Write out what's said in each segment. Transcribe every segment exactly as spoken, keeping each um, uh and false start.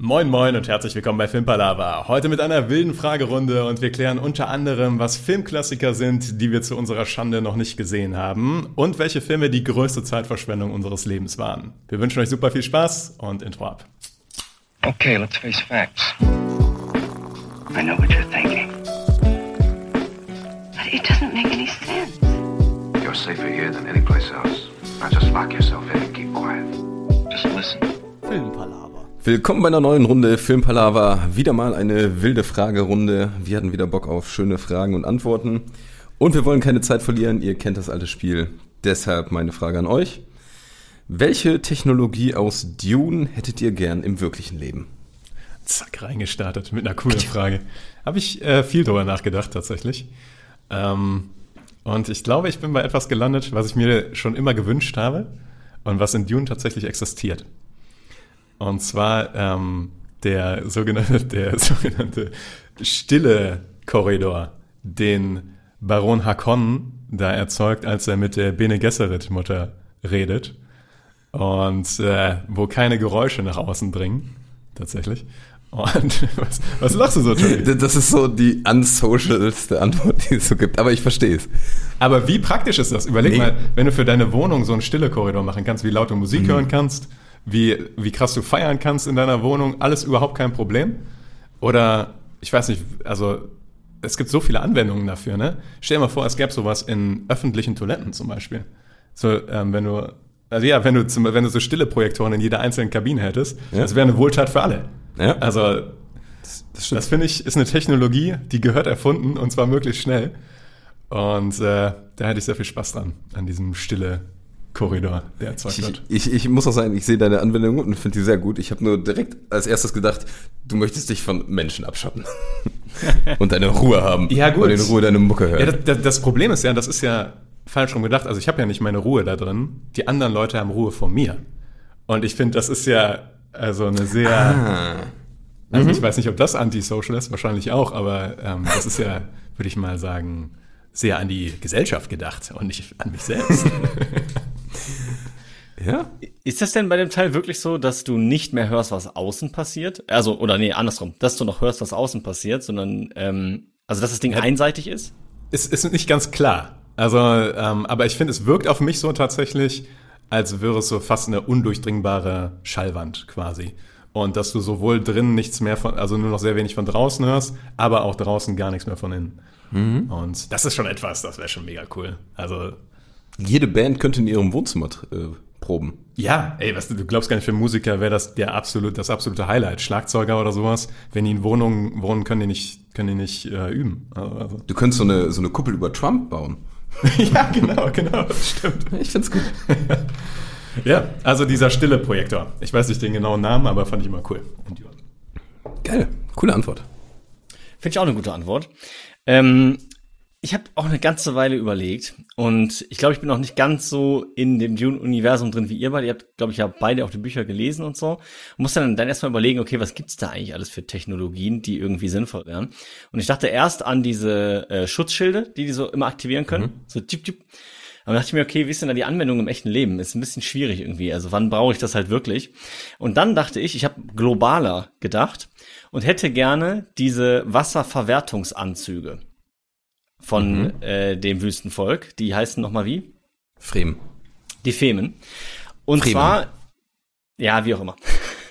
Moin moin und herzlich willkommen bei Filmpalava. Heute mit einer wilden Fragerunde und wir klären unter anderem, was Filmklassiker sind, die wir zu unserer Schande noch nicht gesehen haben und welche Filme die größte Zeitverschwendung unseres Lebens waren. Wir wünschen euch super viel Spaß und Intro ab. Okay, let's face facts. I know what you're thinking. But it doesn't make any sense. You're safer here than any place else. Now just lock yourself in and keep quiet. Just listen. Filmpalava. Willkommen bei einer neuen Runde Filmpalava. Wieder mal eine wilde Fragerunde. Wir hatten wieder Bock auf schöne Fragen und Antworten. Und wir wollen keine Zeit verlieren. Ihr kennt das alte Spiel. Deshalb meine Frage an euch. Welche Technologie aus Dune hättet ihr gern im wirklichen Leben? Zack, reingestartet mit einer coolen Frage. Habe ich äh, viel drüber nachgedacht tatsächlich. Ähm, und ich glaube, ich bin bei etwas gelandet, was ich mir schon immer gewünscht habe und was in Dune tatsächlich existiert. Und zwar ähm, der sogenannte, der sogenannte stille Korridor, den Baron Harkonnen da erzeugt, als er mit der Bene Gesserit-Mutter redet. Und äh, wo keine Geräusche nach außen dringen, tatsächlich. Und was, was lachst du so, Tobi? Das ist so die unsocialste Antwort, die es so gibt. Aber ich verstehe es. Aber wie praktisch ist das? Überleg nee. mal, wenn du für deine Wohnung so einen stille Korridor machen kannst, wie laut du Musik mhm. hören kannst, wie, wie krass du feiern kannst in deiner Wohnung, alles überhaupt kein Problem. Oder, ich weiß nicht, also es gibt so viele Anwendungen dafür, ne? Stell dir mal vor, es gäbe sowas in öffentlichen Toiletten zum Beispiel. So, ähm, wenn du, also ja, wenn du, zum, wenn du so stille Projektoren in jeder einzelnen Kabine hättest, ja. Das wäre eine Wohltat für alle. Ja. Also, das, das, das finde ich, ist eine Technologie, die gehört erfunden und zwar möglichst schnell. Und äh, da hätte ich sehr viel Spaß dran, an diesem stille Korridor, der erzeugt wird. Ich, ich, ich muss auch sagen, ich sehe deine Anwendung und finde die sehr gut. Ich habe nur direkt als erstes gedacht, du möchtest dich von Menschen abschotten und deine Ruhe haben. Ja, gut. Und in Ruhe deine Mucke hören. Ja, das, das Problem ist ja, das ist ja falsch rum gedacht. Also ich habe ja nicht meine Ruhe da drin. Die anderen Leute haben Ruhe vor mir. Und ich finde, das ist ja also eine sehr... Ah. Also mhm. ich weiß nicht, ob das antisocial ist, wahrscheinlich auch, aber ähm, das ist ja, würde ich mal sagen, sehr an die Gesellschaft gedacht und nicht an mich selbst. Ja. Ist das denn bei dem Teil wirklich so, dass du nicht mehr hörst, was außen passiert? Also, oder nee, andersrum, dass du noch hörst, was außen passiert, sondern, ähm, also, dass das Ding ja, einseitig ist? Ist, ist nicht ganz klar. Also, ähm, aber ich finde, es wirkt auf mich so tatsächlich, als wäre es so fast eine undurchdringbare Schallwand quasi. Und dass du sowohl drinnen nichts mehr von, also nur noch sehr wenig von draußen hörst, aber auch draußen gar nichts mehr von innen. Mhm. Und das ist schon etwas, das wäre schon mega cool. Also, jede Band könnte in ihrem Wohnzimmer äh, proben. Ja, ey, was, du glaubst gar nicht, für Musiker wäre das der absolut, das absolute Highlight. Schlagzeuger oder sowas, wenn die in Wohnungen wohnen, können die nicht, können die nicht äh, üben. Also. Du könntest so eine, so eine Kuppel über Trump bauen. Ja, genau, genau, das stimmt. Ich find's gut. Ja, also dieser stille Projektor. Ich weiß nicht den genauen Namen, aber fand ich immer cool. Und ja. Geil, coole Antwort. Finde ich auch eine gute Antwort. Ähm, ich habe auch eine ganze Weile überlegt und ich glaube, ich bin noch nicht ganz so in dem Dune-Universum drin wie ihr beide. Ihr habt, glaube ich, ja beide auch die Bücher gelesen und so. Und muss dann, dann erstmal überlegen, okay, was gibt's da eigentlich alles für Technologien, die irgendwie sinnvoll wären? Und ich dachte erst an diese äh, Schutzschilde, die die so immer aktivieren können. Mhm. So tip, tip. Aber dann dachte ich mir, okay, wie ist denn da die Anwendung im echten Leben? Ist ein bisschen schwierig irgendwie. Also wann brauche ich das halt wirklich? Und dann dachte ich, ich habe globaler gedacht und hätte gerne diese Wasserverwertungsanzüge von mhm. äh, dem Wüstenvolk. Die heißen nochmal wie? Fremen. Die Femen. Und Fremen. zwar, ja, wie auch immer.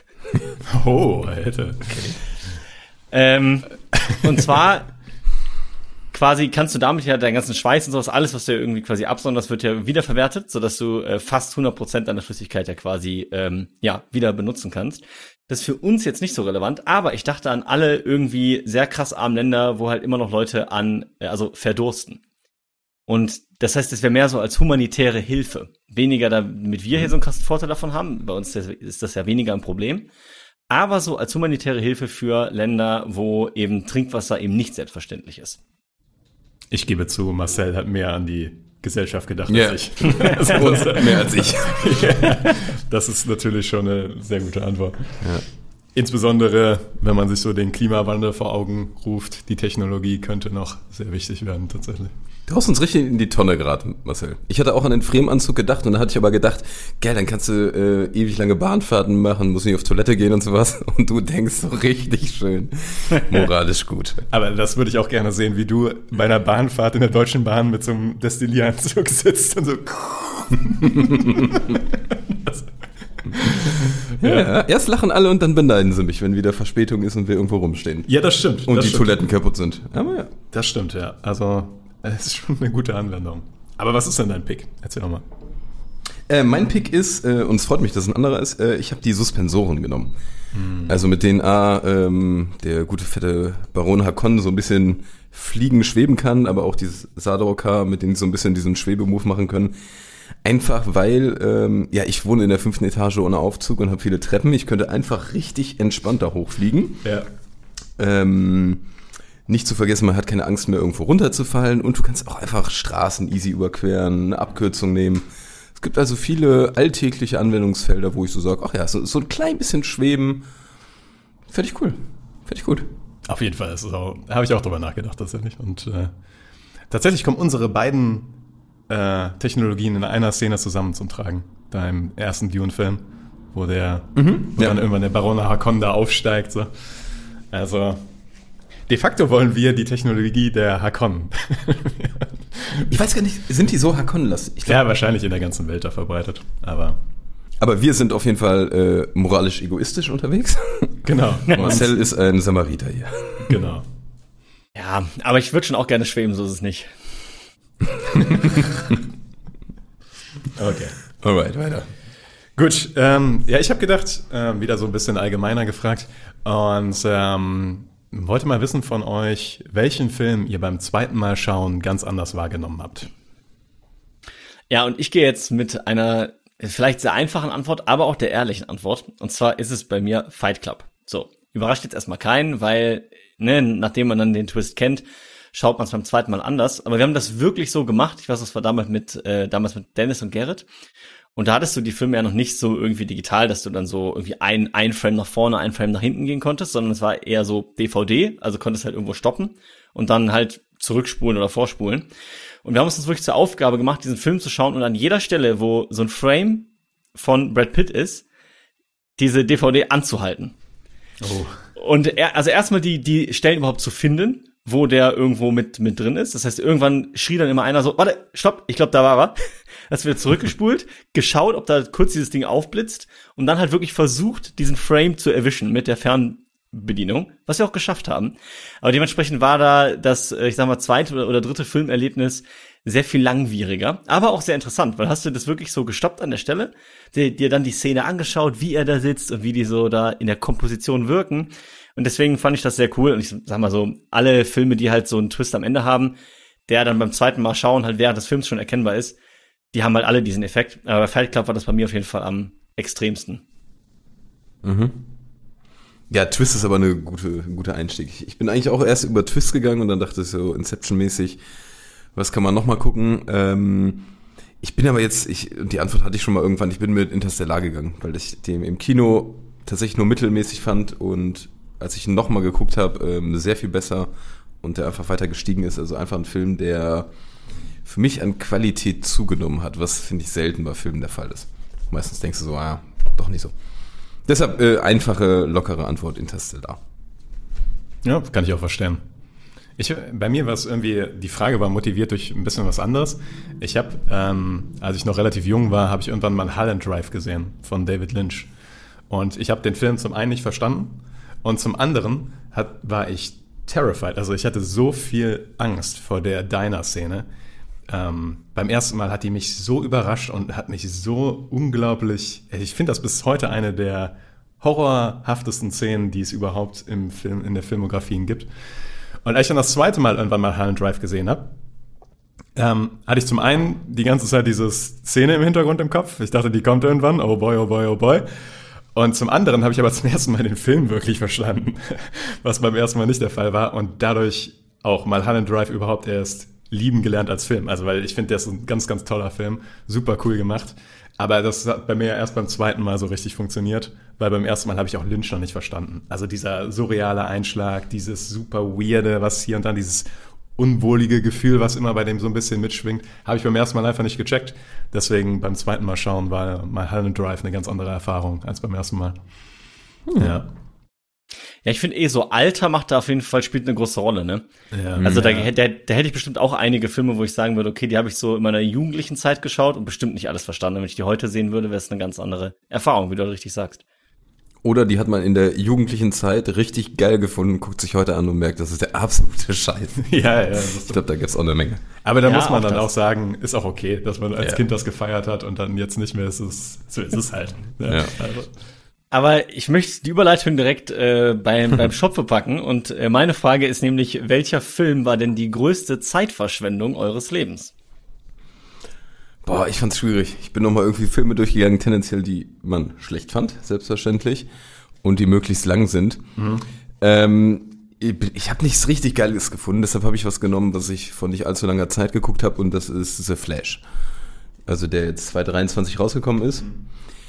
Oh, Alter. Okay. Ähm, und zwar quasi kannst du damit ja deinen ganzen Schweiß und sowas, alles, was du irgendwie quasi absonderst, wird ja wiederverwertet, sodass du äh, fast hundert Prozent deiner Flüssigkeit ja quasi ähm, ja wieder benutzen kannst. Das ist für uns jetzt nicht so relevant, aber ich dachte an alle irgendwie sehr krass armen Länder, wo halt immer noch Leute an, äh, also verdursten. Und das heißt, es wäre mehr so als humanitäre Hilfe. Weniger, damit wir hier so einen krassen Vorteil davon haben. Bei uns ist das ja weniger ein Problem. Aber so als humanitäre Hilfe für Länder, wo eben Trinkwasser eben nicht selbstverständlich ist. Ich gebe zu, Marcel hat mehr an die Gesellschaft gedacht yeah. als ich. Und mehr als ich. Ja, das ist natürlich schon eine sehr gute Antwort. Ja. Insbesondere, wenn man sich so den Klimawandel vor Augen ruft, die Technologie könnte noch sehr wichtig werden, tatsächlich. Du hast uns richtig in die Tonne geraten, Marcel. Ich hatte auch an den Fremenanzug gedacht und dann hatte ich aber gedacht, geil, dann kannst du äh, ewig lange Bahnfahrten machen, musst nicht auf Toilette gehen und sowas. Und du denkst so richtig schön moralisch gut. Aber das würde ich auch gerne sehen, wie du bei einer Bahnfahrt in der Deutschen Bahn mit so einem Destillieranzug sitzt und so. Ja, ja, erst lachen alle und dann beneiden sie mich, wenn wieder Verspätung ist und wir irgendwo rumstehen. Ja, das stimmt. Und das die stimmt. Toiletten kaputt sind. Aber ja. Das stimmt, ja. Also, es ist schon eine gute Anwendung. Aber was ist denn dein Pick? Erzähl doch mal. Äh, mein Pick ist, äh, und es freut mich, dass es ein anderer ist, äh, ich habe die Suspensoren genommen. Hm. Also mit denen A, ähm, der gute fette Baron Harkonnen so ein bisschen fliegen, schweben kann, aber auch dieses Sadorka, mit denen sie so ein bisschen diesen Schwebemove machen können. Einfach weil, ähm, ja, ich wohne in der fünften Etage ohne Aufzug und habe viele Treppen. Ich könnte einfach richtig entspannt da hochfliegen. Ja. Ähm, nicht zu vergessen, man hat keine Angst mehr, irgendwo runterzufallen. Und du kannst auch einfach Straßen easy überqueren, eine Abkürzung nehmen. Es gibt also viele alltägliche Anwendungsfelder, wo ich so sage, ach ja, so, so ein klein bisschen schweben. Fände ich cool. Fände ich gut. Auf jeden Fall. Das ist auch, habe ich auch drüber nachgedacht, tatsächlich. Und äh, tatsächlich kommen unsere beiden äh, Technologien in einer Szene zusammen zum Tragen. Da im ersten Dune-Film, wo der, mhm, wo ja. dann irgendwann der Baron Harkonnen da aufsteigt. So. Also, de facto wollen wir die Technologie der Harkonnen. Ich weiß gar nicht, sind die so Harkonnen-lastig? Ja, wahrscheinlich in der ganzen Welt da verbreitet. Aber, aber wir sind auf jeden Fall äh, moralisch egoistisch unterwegs. Genau. Marcel ist ein Samariter hier. Genau. Ja, aber ich würde schon auch gerne schweben, so ist es nicht. Okay. Alright, weiter. Gut, ähm, ja, ich habe gedacht, äh, wieder so ein bisschen allgemeiner gefragt und ähm, wollte mal wissen von euch, welchen Film ihr beim zweiten Mal schauen ganz anders wahrgenommen habt. Ja, und ich gehe jetzt mit einer vielleicht sehr einfachen Antwort, aber auch der ehrlichen Antwort. Und zwar ist es bei mir Fight Club. So, überrascht jetzt erstmal keinen, weil, ne, nachdem man dann den Twist kennt, schaut man es beim zweiten Mal anders. Aber wir haben das wirklich so gemacht. Ich weiß, das war damals mit, äh, damals mit Dennis und Gerrit. Und da hattest du die Filme ja noch nicht so irgendwie digital, dass du dann so irgendwie ein, ein Frame nach vorne, ein Frame nach hinten gehen konntest, sondern es war eher so D V D, also konntest halt irgendwo stoppen und dann halt zurückspulen oder vorspulen. Und wir haben uns das wirklich zur Aufgabe gemacht, diesen Film zu schauen und an jeder Stelle, wo so ein Frame von Brad Pitt ist, diese D V D anzuhalten. Oh. Und er, also erstmal die, die Stellen überhaupt zu finden, wo der irgendwo mit, mit drin ist. Das heißt, irgendwann schrie dann immer einer so, warte, stopp, ich glaube, da war er. Das wird zurückgespult, geschaut, ob da kurz dieses Ding aufblitzt und dann halt wirklich versucht, diesen Frame zu erwischen mit der Fernbedienung, was wir auch geschafft haben. Aber dementsprechend war da das, ich sag mal, zweite oder, oder dritte Filmerlebnis sehr viel langwieriger, aber auch sehr interessant, weil hast du das wirklich so gestoppt an der Stelle, dir, dir dann die Szene angeschaut, wie er da sitzt und wie die so da in der Komposition wirken. Und deswegen fand ich das sehr cool. Und ich sag mal so, alle Filme, die halt so einen Twist am Ende haben, der dann beim zweiten Mal schauen halt während des Films schon erkennbar ist, die haben halt alle diesen Effekt. Aber bei Fight Club war das bei mir auf jeden Fall am extremsten. Mhm. Ja, Twist ist aber eine gute, ein guter Einstieg. Ich bin eigentlich auch erst über Twist gegangen und dann dachte ich so Inception-mäßig, was kann man noch mal gucken? Ähm, ich bin aber jetzt, ich, die Antwort hatte ich schon mal irgendwann, ich bin mit Interstellar gegangen, weil ich den im Kino tatsächlich nur mittelmäßig fand und als ich ihn noch mal geguckt habe, ähm, sehr viel besser und der einfach weiter gestiegen ist. Also einfach ein Film, der für mich an Qualität zugenommen hat, was, finde ich, selten bei Filmen der Fall ist. Meistens denkst du so, ah, doch nicht so. Deshalb äh, einfache, lockere Antwort, Interstellar. Ja, kann ich auch verstehen. Ich, bei mir war es irgendwie, die Frage war motiviert durch ein bisschen was anderes. Ich habe, ähm, als ich noch relativ jung war, habe ich irgendwann mal Mulholland Drive gesehen von David Lynch. Und ich habe den Film zum einen nicht verstanden und zum anderen hat, war ich terrified. Also ich hatte so viel Angst vor der Diner-Szene. Ähm, beim ersten Mal hat die mich so überrascht und hat mich so unglaublich, ich finde das bis heute eine der horrorhaftesten Szenen, die es überhaupt im Film, in der Filmografien gibt. Und als ich dann das zweite Mal irgendwann mal Mulholland Drive gesehen habe, ähm, hatte ich zum einen die ganze Zeit diese Szene im Hintergrund im Kopf. Ich dachte, die kommt irgendwann, oh boy, oh boy, oh boy. Und zum anderen habe ich aber zum ersten Mal den Film wirklich verstanden, was beim ersten Mal nicht der Fall war und dadurch auch Mulholland Drive überhaupt erst lieben gelernt als Film. Also weil ich finde, der ist ein ganz, ganz toller Film. Super cool gemacht. Aber das hat bei mir erst beim zweiten Mal so richtig funktioniert, weil beim ersten Mal habe ich auch Lynch noch nicht verstanden. Also dieser surreale Einschlag, dieses super weirde, was hier und dann dieses unwohlige Gefühl, was immer bei dem so ein bisschen mitschwingt, habe ich beim ersten Mal einfach nicht gecheckt. Deswegen beim zweiten Mal schauen war Mulholland Drive eine ganz andere Erfahrung als beim ersten Mal. Hm. Ja. Ja, ich finde eh so, Alter macht da auf jeden Fall, spielt eine große Rolle, ne? Ja, also da, ja. da, da hätte ich bestimmt auch einige Filme, wo ich sagen würde, okay, die habe ich so in meiner jugendlichen Zeit geschaut und bestimmt nicht alles verstanden. Wenn ich die heute sehen würde, wäre es eine ganz andere Erfahrung, wie du richtig sagst. Oder die hat man in der jugendlichen Zeit richtig geil gefunden, guckt sich heute an und merkt, das ist der absolute Scheiß. Ja, ja. Ich glaube, da gibt's auch eine Menge. Aber da ja, muss man auch dann das. auch sagen, ist auch okay, dass man als ja. Kind das gefeiert hat und dann jetzt nicht mehr ist es, so ist es halt. Ja. Ja. Also. Aber ich möchte die Überleitung direkt äh, beim, beim Schopfe packen und äh, meine Frage ist nämlich, welcher Film war denn die größte Zeitverschwendung eures Lebens? Boah, ich fand's schwierig. Ich bin nochmal irgendwie Filme durchgegangen, tendenziell, die man schlecht fand, selbstverständlich, und die möglichst lang sind. Mhm. Ähm, ich ich habe nichts richtig Geiles gefunden, deshalb habe ich was genommen, was ich vor nicht allzu langer Zeit geguckt habe, und das ist The Flash. Also der jetzt zwanzig dreiundzwanzig rausgekommen ist. Mhm.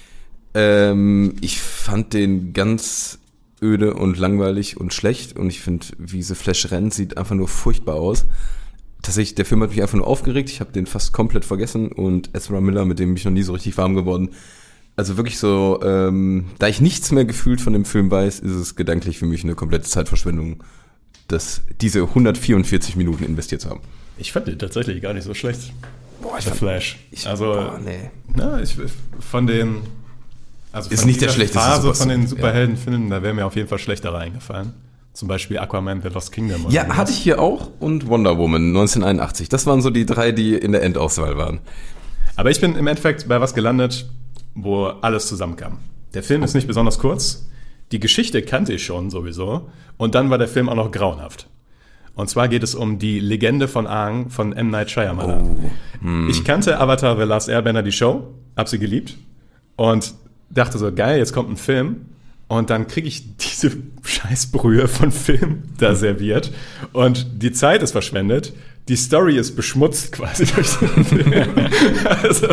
Ähm, ich fand den ganz öde und langweilig und schlecht, und ich finde, wie The Flash rennt, sieht einfach nur furchtbar aus. Tatsächlich, der Film hat mich einfach nur aufgeregt, ich habe den fast komplett vergessen, und Ezra Miller, mit dem bin ich noch nie so richtig warm geworden. Also wirklich so, ähm, da ich nichts mehr gefühlt von dem Film weiß, ist es gedanklich für mich eine komplette Zeitverschwendung, dass diese hundertvierundvierzig Minuten investiert zu haben. Ich fand den tatsächlich gar nicht so schlecht. Boah, ich The fand, Flash. Ich, also, boah, nee. Na, ich von den Also ist von nicht der dieser schlechteste Phase Super- von den ja. Superheldenfilmen, da wäre mir auf jeden Fall schlechtere eingefallen. Zum Beispiel Aquaman, The Lost Kingdom. Oder Ja, sowas. hatte ich hier auch, und Wonder Woman neunzehnhunderteinundachtzig. Das waren so die drei, die in der Endauswahl waren. Aber ich bin im Endeffekt bei was gelandet, wo alles zusammenkam. Der Film ist nicht besonders kurz. Die Geschichte kannte ich schon sowieso. Und dann war der Film auch noch grauenhaft. Und zwar geht es um die Legende von Aang von M. Night Shyamalan. Oh, hm. Ich kannte Avatar The Last Airbender, die Show, hab sie geliebt und dachte so, geil, jetzt kommt ein Film. Und dann kriege ich diese Scheißbrühe von Film da serviert. Und die Zeit ist verschwendet. Die Story ist beschmutzt quasi durch den Film. also,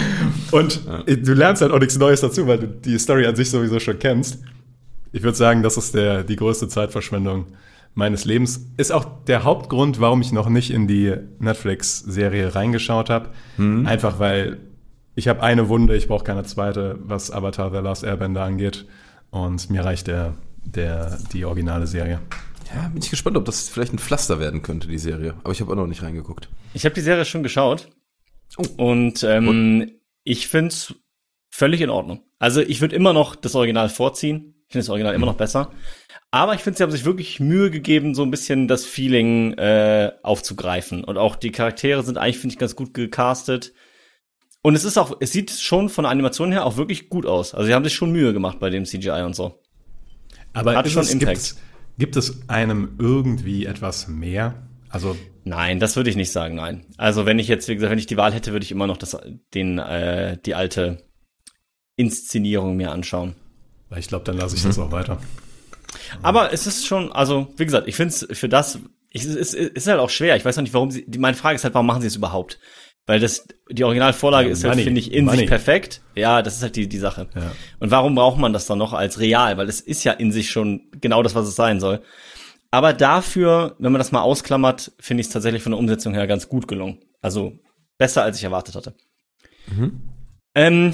und ja. du lernst halt auch nichts Neues dazu, weil du die Story an sich sowieso schon kennst. Ich würde sagen, das ist der, die größte Zeitverschwendung meines Lebens. Ist auch der Hauptgrund, warum ich noch nicht in die Netflix-Serie reingeschaut habe. Hm. Einfach weil ich habe eine Wunde, ich brauche keine zweite, was Avatar The Last Airbender angeht. Und mir reicht der, der, die originale Serie. Ja, bin ich gespannt, ob das vielleicht ein Pflaster werden könnte, die Serie. Aber ich habe auch noch nicht reingeguckt. Ich habe die Serie schon geschaut. Oh. Und ähm, Und? ich finde es völlig in Ordnung. Also ich würde immer noch das Original vorziehen. Ich finde das Original mhm. immer noch besser. Aber ich finde, sie haben sich wirklich Mühe gegeben, so ein bisschen das Feeling äh, aufzugreifen. Und auch die Charaktere sind eigentlich, finde ich, ganz gut gecastet. Und es ist auch, es sieht schon von der Animation her auch wirklich gut aus. Also sie haben sich schon Mühe gemacht bei dem C G I und so. Aber hat schon es, Impact. Gibt, gibt es einem irgendwie etwas mehr? Also nein, das würde ich nicht sagen, nein. Also wenn ich jetzt, wie gesagt, wenn ich die Wahl hätte, würde ich immer noch das, den, äh, die alte Inszenierung mir anschauen. Weil ich glaube, dann lasse ich mhm. das auch weiter. Aber es ist schon, also wie gesagt, ich finde es für das, es ist, ist halt auch schwer. Ich weiß noch nicht, warum sie, die, meine Frage ist halt, warum machen sie es überhaupt? Weil das, die Originalvorlage ja, ist halt, finde ich, in Money. sich perfekt. Ja, das ist halt die, die Sache. Ja. Und warum braucht man das dann noch als real? Weil es ist ja in sich schon genau das, was es sein soll. Aber dafür, wenn man das mal ausklammert, finde ich es tatsächlich von der Umsetzung her ganz gut gelungen. Also besser, als ich erwartet hatte. Mhm. Ähm,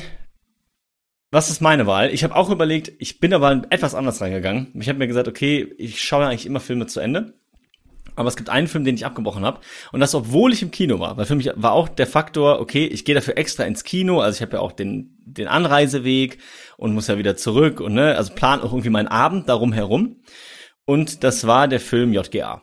was ist meine Wahl? Ich habe auch überlegt, ich bin aber etwas anders reingegangen. Ich habe mir gesagt, okay, ich schaue eigentlich immer Filme zu Ende. Aber es gibt einen Film, den ich abgebrochen habe. Und das, obwohl ich im Kino war. Weil für mich war auch der Faktor, okay, ich gehe dafür extra ins Kino. Also ich habe ja auch den den Anreiseweg und muss ja wieder zurück. Und ne, also plan auch irgendwie meinen Abend darum herum. Und das war der Film J G A.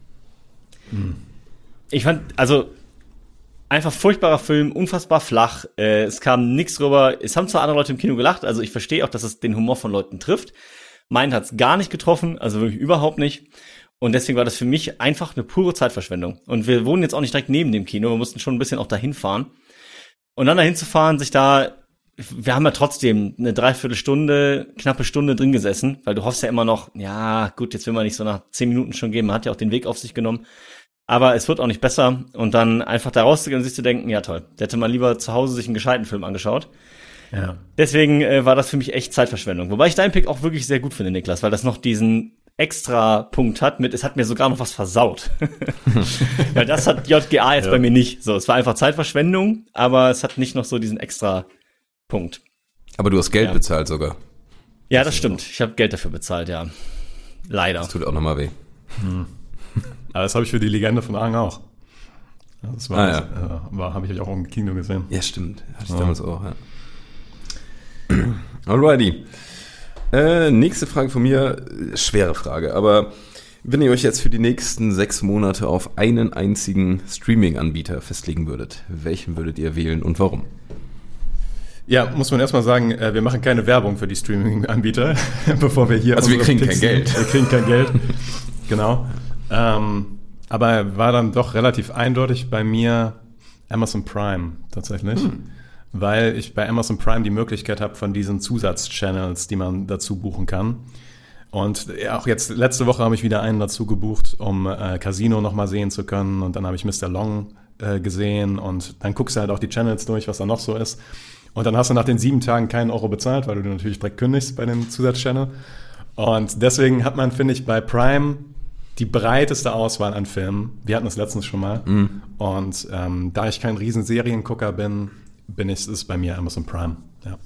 Hm. Ich fand, also einfach furchtbarer Film, unfassbar flach. Äh, es kam nichts rüber. Es haben zwar andere Leute im Kino gelacht. Also ich verstehe auch, dass es den Humor von Leuten trifft. Meinen hat's gar nicht getroffen. Also wirklich überhaupt nicht. Und deswegen war das für mich einfach eine pure Zeitverschwendung. Und wir wohnen jetzt auch nicht direkt neben dem Kino. Wir mussten schon ein bisschen auch dahin fahren. Und dann dahin zu fahren, sich da, wir haben ja trotzdem eine Dreiviertelstunde, knappe Stunde drin gesessen, weil du hoffst ja immer noch, ja gut, jetzt will man nicht so nach zehn Minuten schon gehen. Man hat ja auch den Weg auf sich genommen. Aber es wird auch nicht besser. Und dann einfach da rauszugehen und sich zu denken, ja toll, der hätte mal lieber zu Hause sich einen gescheiten Film angeschaut. Ja. Deswegen äh, war das für mich echt Zeitverschwendung. Wobei ich deinen Pick auch wirklich sehr gut finde, Niklas, weil das noch diesen extra Punkt hat mit, es hat mir sogar noch was versaut. Weil das hat J G A jetzt ja. bei mir nicht. So, es war einfach Zeitverschwendung, aber es hat nicht noch so diesen extra Punkt. Aber du hast Geld ja. bezahlt sogar. Ja, das stimmt. Ich habe Geld dafür bezahlt, ja. Leider. Das tut auch nochmal weh. Hm. Aber das habe ich für die Legende von Aang auch. Das war, ah, ja. äh, war habe ich auch im Kino gesehen. Ja, stimmt. Hatte ich ja. damals auch, ja. Alrighty. Äh, nächste Frage von mir, schwere Frage, aber wenn ihr euch jetzt für die nächsten sechs Monate auf einen einzigen Streaming-Anbieter festlegen würdet, welchen würdet ihr wählen und warum? Ja, muss man erstmal sagen, wir machen keine Werbung für die Streaming-Anbieter, bevor wir hier... Also wir kriegen kein Geld. Wir kriegen kein Geld, genau. Ähm, aber war dann doch relativ eindeutig bei mir Amazon Prime tatsächlich. Hm. Weil ich bei Amazon Prime die Möglichkeit habe von diesen Zusatzchannels, die man dazu buchen kann. Und auch jetzt, letzte Woche habe ich wieder einen dazu gebucht, um äh, Casino nochmal sehen zu können. Und dann habe ich Mister Long äh, gesehen und dann guckst du halt auch die Channels durch, was da noch so ist. Und dann hast du nach den sieben Tagen keinen Euro bezahlt, weil du natürlich direkt kündigst bei dem Zusatzchannel. Und deswegen hat man, finde ich, bei Prime die breiteste Auswahl an Filmen. Wir hatten das letztens schon mal. Mm. Und ähm, da ich kein riesen Seriengucker bin, bin ich, ist bei mir Amazon Prime, ja.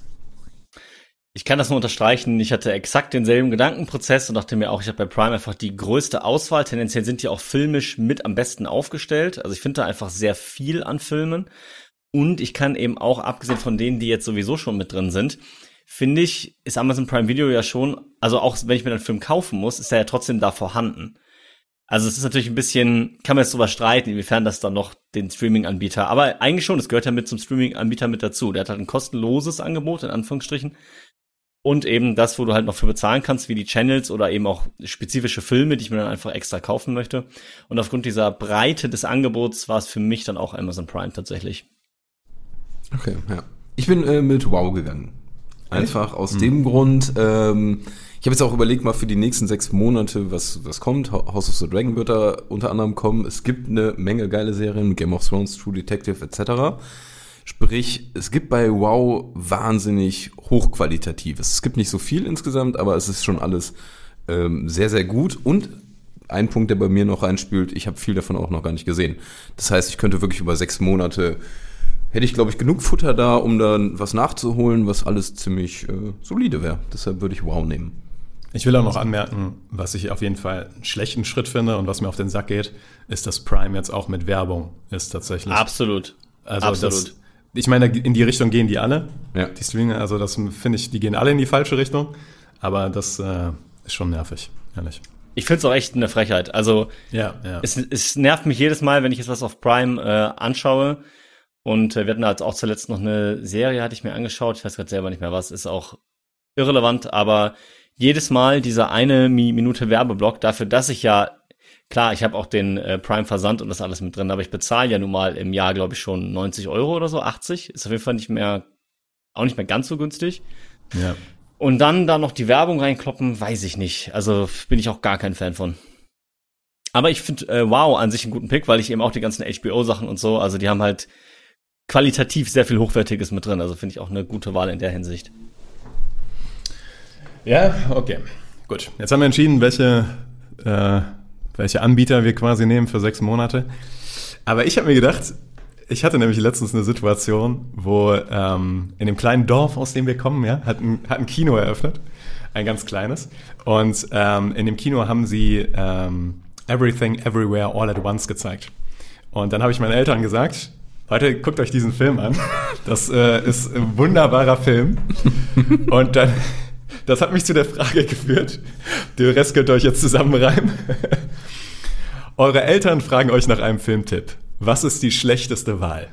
Ich kann das nur unterstreichen. Ich hatte exakt denselben Gedankenprozess und dachte mir auch, ich habe bei Prime einfach die größte Auswahl. Tendenziell sind die auch filmisch mit am besten aufgestellt. Also ich finde da einfach sehr viel an Filmen. Und ich kann eben auch, abgesehen von denen, die jetzt sowieso schon mit drin sind, finde ich, ist Amazon Prime Video ja schon, also auch wenn ich mir einen Film kaufen muss, ist er ja trotzdem da vorhanden. Also es ist natürlich ein bisschen, kann man jetzt drüber streiten, inwiefern das dann noch den Streaming-Anbieter, aber eigentlich schon, es gehört ja mit zum Streaming-Anbieter mit dazu. Der hat halt ein kostenloses Angebot, in Anführungsstrichen. Und eben das, wo du halt noch für bezahlen kannst, wie die Channels oder eben auch spezifische Filme, die ich mir dann einfach extra kaufen möchte. Und aufgrund dieser Breite des Angebots war es für mich dann auch Amazon Prime tatsächlich. Okay, ja. Ich bin äh, mit Wow gegangen. Einfach aus hm. dem Grund, ähm, ich habe jetzt auch überlegt, mal für die nächsten sechs Monate, was was kommt. House of the Dragon wird da unter anderem kommen. Es gibt eine Menge geile Serien, Game of Thrones, True Detective et cetera. Sprich, es gibt bei Wow wahnsinnig Hochqualitatives. Es gibt nicht so viel insgesamt, aber es ist schon alles ähm, sehr, sehr gut. Und ein Punkt, der bei mir noch reinspielt, ich habe viel davon auch noch gar nicht gesehen. Das heißt, ich könnte wirklich über sechs Monate, hätte ich glaube ich genug Futter da, um dann was nachzuholen, was alles ziemlich äh, solide wäre. Deshalb würde ich Wow nehmen. Ich will auch noch anmerken, was ich auf jeden Fall einen schlechten Schritt finde und was mir auf den Sack geht, ist, dass Prime jetzt auch mit Werbung ist tatsächlich. Absolut. Also Absolut. Das, ich meine, in die Richtung gehen die alle. Ja. Die Streamer, also das finde ich, die gehen alle in die falsche Richtung. Aber das äh, ist schon nervig, ehrlich. Ich finde es auch echt eine Frechheit. Also ja, ja. Es, es nervt mich jedes Mal, wenn ich jetzt was auf Prime äh, anschaue. Und äh, wir hatten da jetzt auch zuletzt noch eine Serie, hatte ich mir angeschaut. Ich weiß gerade selber nicht mehr was, ist auch irrelevant. Aber jedes Mal dieser eine Minute Werbeblock dafür, dass ich ja, klar, ich habe auch den äh, Prime-Versand und das alles mit drin, aber ich bezahle ja nun mal im Jahr, glaube ich, schon neunzig Euro oder so, achtzig. Ist auf jeden Fall nicht mehr, auch nicht mehr ganz so günstig. Ja. Und dann da noch die Werbung reinkloppen, weiß ich nicht. Also bin ich auch gar kein Fan von. Aber ich finde äh, Wow an sich einen guten Pick, weil ich eben auch die ganzen H B O-Sachen und so, also die haben halt qualitativ sehr viel Hochwertiges mit drin. Also finde ich auch eine gute Wahl in der Hinsicht. Ja, okay. Gut. Jetzt haben wir entschieden, welche, äh, welche Anbieter wir quasi nehmen für sechs Monate. Aber ich habe mir gedacht, ich hatte nämlich letztens eine Situation, wo ähm, in dem kleinen Dorf, aus dem wir kommen, ja, hat ein, hat ein Kino eröffnet. Ein ganz kleines. Und ähm, in dem Kino haben sie ähm, Everything, Everywhere, All at Once gezeigt. Und dann habe ich meinen Eltern gesagt, Leute, guckt euch diesen Film an. Das äh, ist ein wunderbarer Film. Und dann, das hat mich zu der Frage geführt. Den Rest könnt ihr euch jetzt zusammenreimen. Eure Eltern fragen euch nach einem Filmtipp. Was ist die schlechteste Wahl?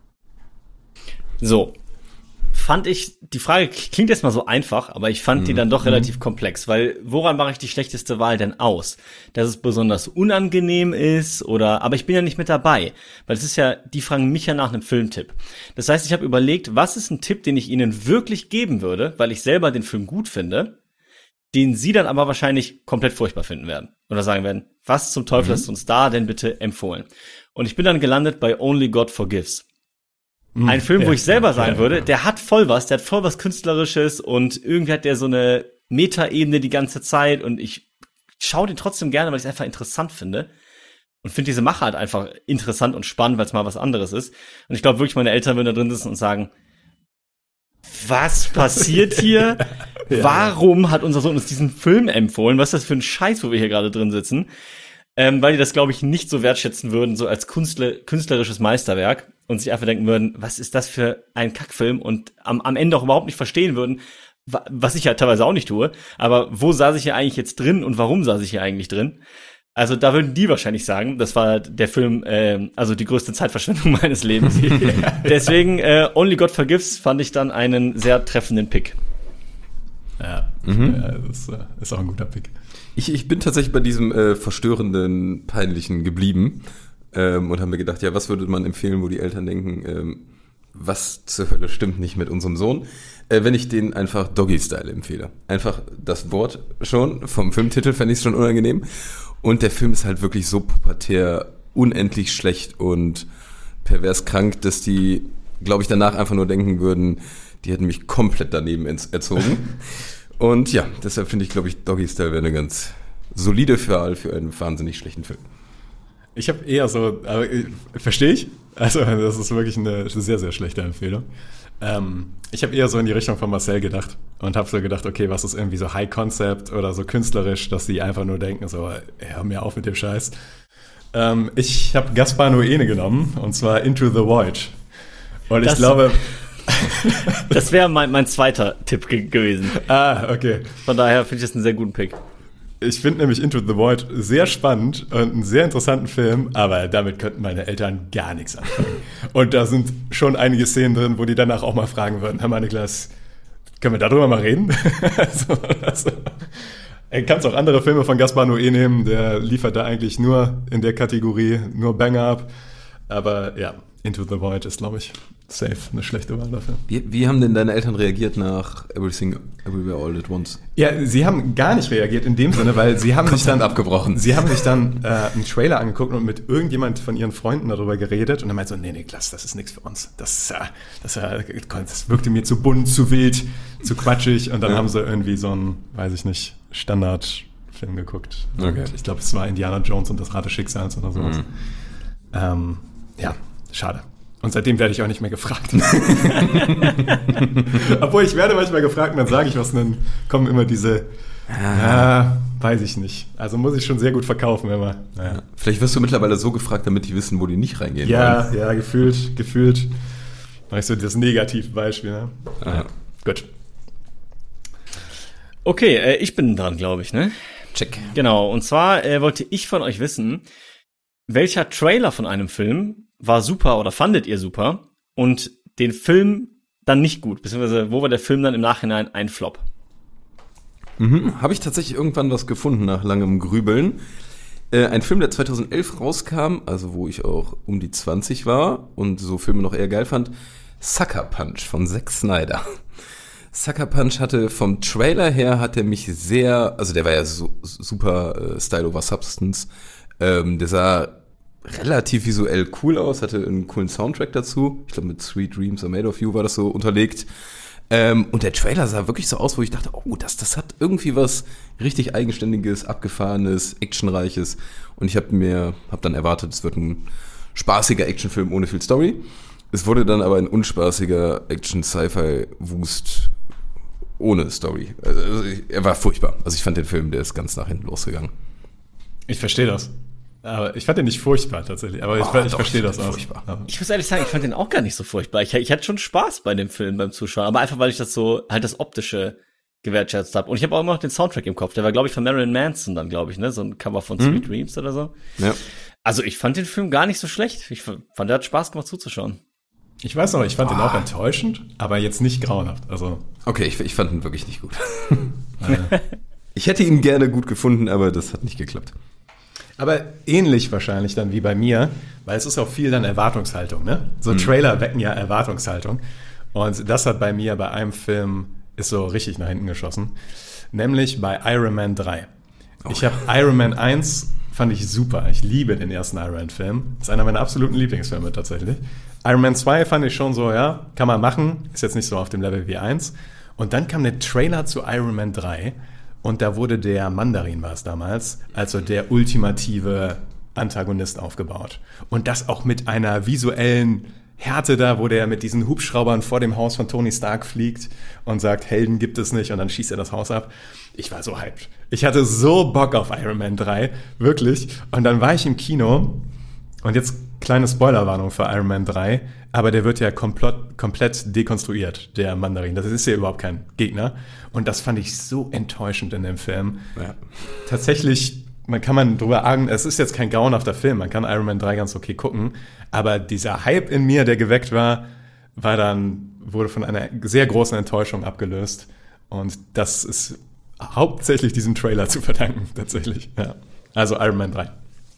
So. Fand ich, die Frage klingt jetzt mal so einfach, aber ich fand mhm. die dann doch relativ komplex, weil woran mache ich die schlechteste Wahl denn aus? Dass es besonders unangenehm ist oder, aber ich bin ja nicht mit dabei, weil es ist ja, die fragen mich ja nach einem Filmtipp. Das heißt, ich habe überlegt, was ist ein Tipp, den ich ihnen wirklich geben würde, weil ich selber den Film gut finde, den sie dann aber wahrscheinlich komplett furchtbar finden werden. Oder sagen werden, was zum Teufel hast du uns da denn bitte empfohlen? Und ich bin dann gelandet bei Only God Forgives. Mhm. Ein Film, wo ja, ich selber ja, sagen ja, würde, ja. der hat voll was, der hat voll was Künstlerisches und irgendwie hat der so eine Metaebene die ganze Zeit und ich schaue den trotzdem gerne, weil ich es einfach interessant finde. Und finde diese Machart einfach interessant und spannend, weil es mal was anderes ist. Und ich glaube wirklich, meine Eltern würden da drin sitzen und sagen, was passiert hier? Ja. Warum hat unser Sohn uns diesen Film empfohlen? Was ist das für ein Scheiß, wo wir hier gerade drin sitzen? Ähm, weil die das, glaube ich, nicht so wertschätzen würden, so als Künstler, künstlerisches Meisterwerk und sich einfach denken würden, was ist das für ein Kackfilm? Und am, am Ende auch überhaupt nicht verstehen würden, wa- was ich ja teilweise auch nicht tue, aber wo saß ich hier eigentlich jetzt drin und warum saß ich hier eigentlich drin? Also da würden die wahrscheinlich sagen, das war der Film, äh, also die größte Zeitverschwendung meines Lebens. Deswegen äh, Only God Forgives fand ich dann einen sehr treffenden Pick. Ja, mhm. ja das ist, ist auch ein guter Pick. Ich, ich bin tatsächlich bei diesem äh, verstörenden, peinlichen geblieben ähm, und habe mir gedacht, ja, was würde man empfehlen, wo die Eltern denken, ähm, was zur Hölle stimmt nicht mit unserem Sohn, äh, wenn ich den einfach Doggy-Style empfehle. Einfach das Wort schon, vom Filmtitel fände ich es schon unangenehm. Und der Film ist halt wirklich so pubertär, unendlich schlecht und pervers krank, dass die, glaube ich, danach einfach nur denken würden, die hätten mich komplett daneben erzogen. Und ja, deshalb finde ich, glaube ich, Doggy Style wäre eine ganz solide Wahl für einen wahnsinnig schlechten Film. Ich habe eher so, aber verstehe ich? Also das ist wirklich eine sehr, sehr schlechte Empfehlung. Ähm, ich habe eher so in die Richtung von Marcel gedacht und habe so gedacht, okay, was ist irgendwie so High Concept oder so künstlerisch, dass die einfach nur denken, so, hör mir auf mit dem Scheiß. Ähm, ich habe Gaspar Noé genommen und zwar Into the Void. Und ich das, glaube... das wäre mein, mein zweiter Tipp ge- gewesen. Ah, okay. Von daher finde ich das einen sehr guten Pick. Ich finde nämlich Into the Void sehr spannend und einen sehr interessanten Film, aber damit könnten meine Eltern gar nichts anfangen. Und da sind schon einige Szenen drin, wo die danach auch mal fragen würden, Herr Niklas, können wir darüber mal reden? also, also. Du kannst auch andere Filme von Gaspar Noé nehmen, der liefert da eigentlich nur in der Kategorie, nur Banger ab. Aber ja, Into the Void ist, glaube ich, safe eine schlechte Wahl dafür. Wie, wie haben denn deine Eltern reagiert nach Everything Everywhere All at Once? Ja, sie haben gar nicht reagiert in dem Sinne, weil sie haben sich dann abgebrochen. Sie haben sich dann äh, einen Trailer angeguckt und mit irgendjemand von ihren Freunden darüber geredet und dann meinte so, nee, Niklas, das ist nichts für uns. Das, äh, das, äh, das wirkte mir zu bunt, zu wild, zu quatschig und dann ja. haben sie irgendwie so einen, weiß ich nicht, Standardfilm geguckt. Okay. Ich glaube, es war Indiana Jones und das Rad des Schicksals oder sowas. Mhm. Ähm, ja, schade. Und seitdem werde ich auch nicht mehr gefragt. Obwohl, ich werde manchmal gefragt und dann sage ich was und dann kommen immer diese, ja, weiß ich nicht. Also muss ich schon sehr gut verkaufen immer. Ja. Vielleicht wirst du mittlerweile so gefragt, damit die wissen, wo die nicht reingehen ja, wollen. Ja, ja, gefühlt, gefühlt. Mach ich so das Negativbeispiel. Ne? Ja. Gut. Okay, äh, ich bin dran, glaube ich, ne? Check. Genau, und zwar äh, wollte ich von euch wissen, welcher Trailer von einem Film war super oder fandet ihr super und den Film dann nicht gut, beziehungsweise wo war der Film dann im Nachhinein ein Flop? Mhm, habe ich tatsächlich irgendwann was gefunden nach langem Grübeln. Äh, ein Film, der zweitausendelf rauskam, also wo ich auch um die zwanzig war und so Filme noch eher geil fand, Sucker Punch von Zack Snyder. Sucker Punch hatte vom Trailer her, hat er mich sehr, also der war ja so, super äh, Style over Substance, ähm, der sah relativ visuell cool aus, hatte einen coolen Soundtrack dazu. Ich glaube, mit Sweet Dreams Are Made of You war das so unterlegt. Ähm, und der Trailer sah wirklich so aus, wo ich dachte, oh, das, das hat irgendwie was richtig Eigenständiges, Abgefahrenes, Actionreiches. Und ich habe mir, habe dann erwartet, es wird ein spaßiger Actionfilm ohne viel Story. Es wurde dann aber ein unspaßiger Action-Sci-Fi-Wust ohne Story. Also, er war furchtbar. Also ich fand den Film, der ist ganz nach hinten losgegangen. Ich verstehe das. Aber ich fand den nicht furchtbar tatsächlich, aber ich, oh, ich doch, verstehe das auch. Furchtbar. Ich muss ehrlich sagen, ich fand den auch gar nicht so furchtbar. Ich, ich hatte schon Spaß bei dem Film beim Zuschauen, aber einfach, weil ich das so, halt das Optische gewertschätzt habe. Und ich habe auch immer noch den Soundtrack im Kopf. Der war, glaube ich, von Marilyn Manson dann, glaube ich, ne? So ein Cover von Sweet mhm. Dreams oder so. Ja. Also ich fand den Film gar nicht so schlecht. Ich fand, der hat Spaß gemacht zuzuschauen. Ich weiß noch, ich fand oh. den auch enttäuschend, aber jetzt nicht grauenhaft. Also okay, ich, ich fand ihn wirklich nicht gut. Ich hätte ihn gerne gut gefunden, aber das hat nicht geklappt. Aber ähnlich wahrscheinlich dann wie bei mir, weil es ist auch viel dann Erwartungshaltung, ne? So mhm. Trailer wecken ja Erwartungshaltung. Und das hat bei mir bei einem Film ist so richtig nach hinten geschossen. nämlich bei Iron Man drei. Oh. Ich habe Iron Man eins, fand ich super. Ich liebe den ersten Iron Man-Film. Ist einer meiner absoluten Lieblingsfilme tatsächlich. Iron Man zwei fand ich schon so, ja, kann man machen. Ist jetzt nicht so auf dem Level wie eins. Und dann kam der Trailer zu Iron Man drei und da wurde der Mandarin, war es damals, also der ultimative Antagonist aufgebaut. Und das auch mit einer visuellen Härte da, wo der mit diesen Hubschraubern vor dem Haus von Tony Stark fliegt und sagt, Helden gibt es nicht, und dann schießt er das Haus ab. Ich war so hyped. Ich hatte so Bock auf Iron Man drei, wirklich. Und dann war ich im Kino und jetzt kleine Spoilerwarnung für Iron Man drei, aber der wird ja komplett, komplett dekonstruiert, der Mandarin. Das ist ja überhaupt kein Gegner. Und das fand ich so enttäuschend in dem Film. Ja. Tatsächlich, man kann man drüber argen, es ist jetzt kein grauenhafter Film, man kann Iron Man drei ganz okay gucken, aber dieser Hype in mir, der geweckt war, war dann, wurde von einer sehr großen Enttäuschung abgelöst. Und das ist hauptsächlich diesem Trailer zu verdanken, tatsächlich. Ja. Also Iron Man drei.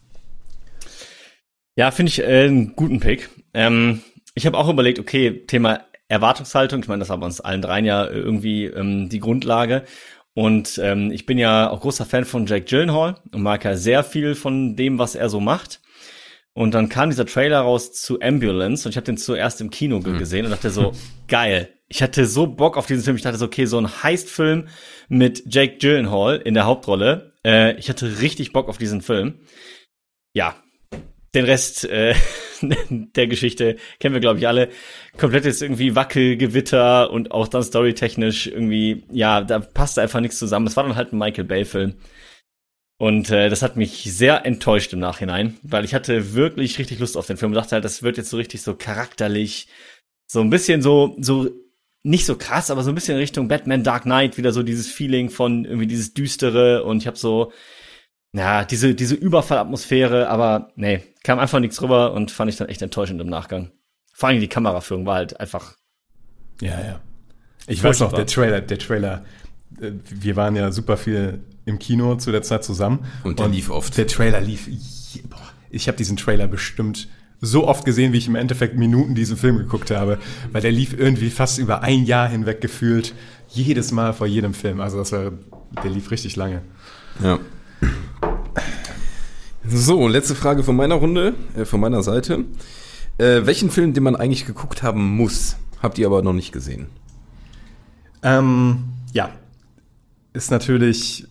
Ja, finde ich äh, einen guten Pick. Ähm, ich habe auch überlegt, okay, Thema Erwartungshaltung, ich meine, das war bei uns allen dreien ja irgendwie ähm, die Grundlage. Und ähm, ich bin ja auch großer Fan von Jake Gyllenhaal und mag ja sehr viel von dem, was er so macht. Und dann kam dieser Trailer raus zu Ambulance und ich habe den zuerst im Kino mhm. gesehen und dachte so, geil. Ich hatte so Bock auf diesen Film. Ich dachte so, okay, so ein Heist-Film mit Jake Gyllenhaal in der Hauptrolle. Äh, ich hatte richtig Bock auf diesen Film. Ja, den Rest äh, der Geschichte kennen wir, glaube ich, alle. Komplettes irgendwie Wackelgewitter und auch dann storytechnisch irgendwie, ja, da passt einfach nichts zusammen. Es war dann halt ein Michael Bay-Film. Und äh, das hat mich sehr enttäuscht im Nachhinein, weil ich hatte wirklich richtig Lust auf den Film und dachte halt, das wird jetzt so richtig so charakterlich, so ein bisschen so, so nicht so krass, aber so ein bisschen Richtung Batman Dark Knight, wieder so dieses Feeling von irgendwie dieses Düstere, und ich habe so, ja, diese diese Überfallatmosphäre, aber nee, kam einfach nichts rüber und fand ich dann echt enttäuschend im Nachgang. Vor allem die Kameraführung war halt einfach. Ja, ja. Ich weiß noch, der Trailer, der Trailer, wir waren ja super viel im Kino zu der Zeit zusammen. Und der und lief oft. Der Trailer lief, boah, ich habe diesen Trailer bestimmt so oft gesehen, wie ich im Endeffekt Minuten diesen Film geguckt habe, weil der lief irgendwie fast über ein Jahr hinweg gefühlt, jedes Mal vor jedem Film. Also das war, der lief richtig lange. Ja. So, letzte Frage von meiner Runde, äh, von meiner Seite. Äh, welchen Film, den man eigentlich geguckt haben muss, habt ihr aber noch nicht gesehen? Ähm, ja, ist natürlich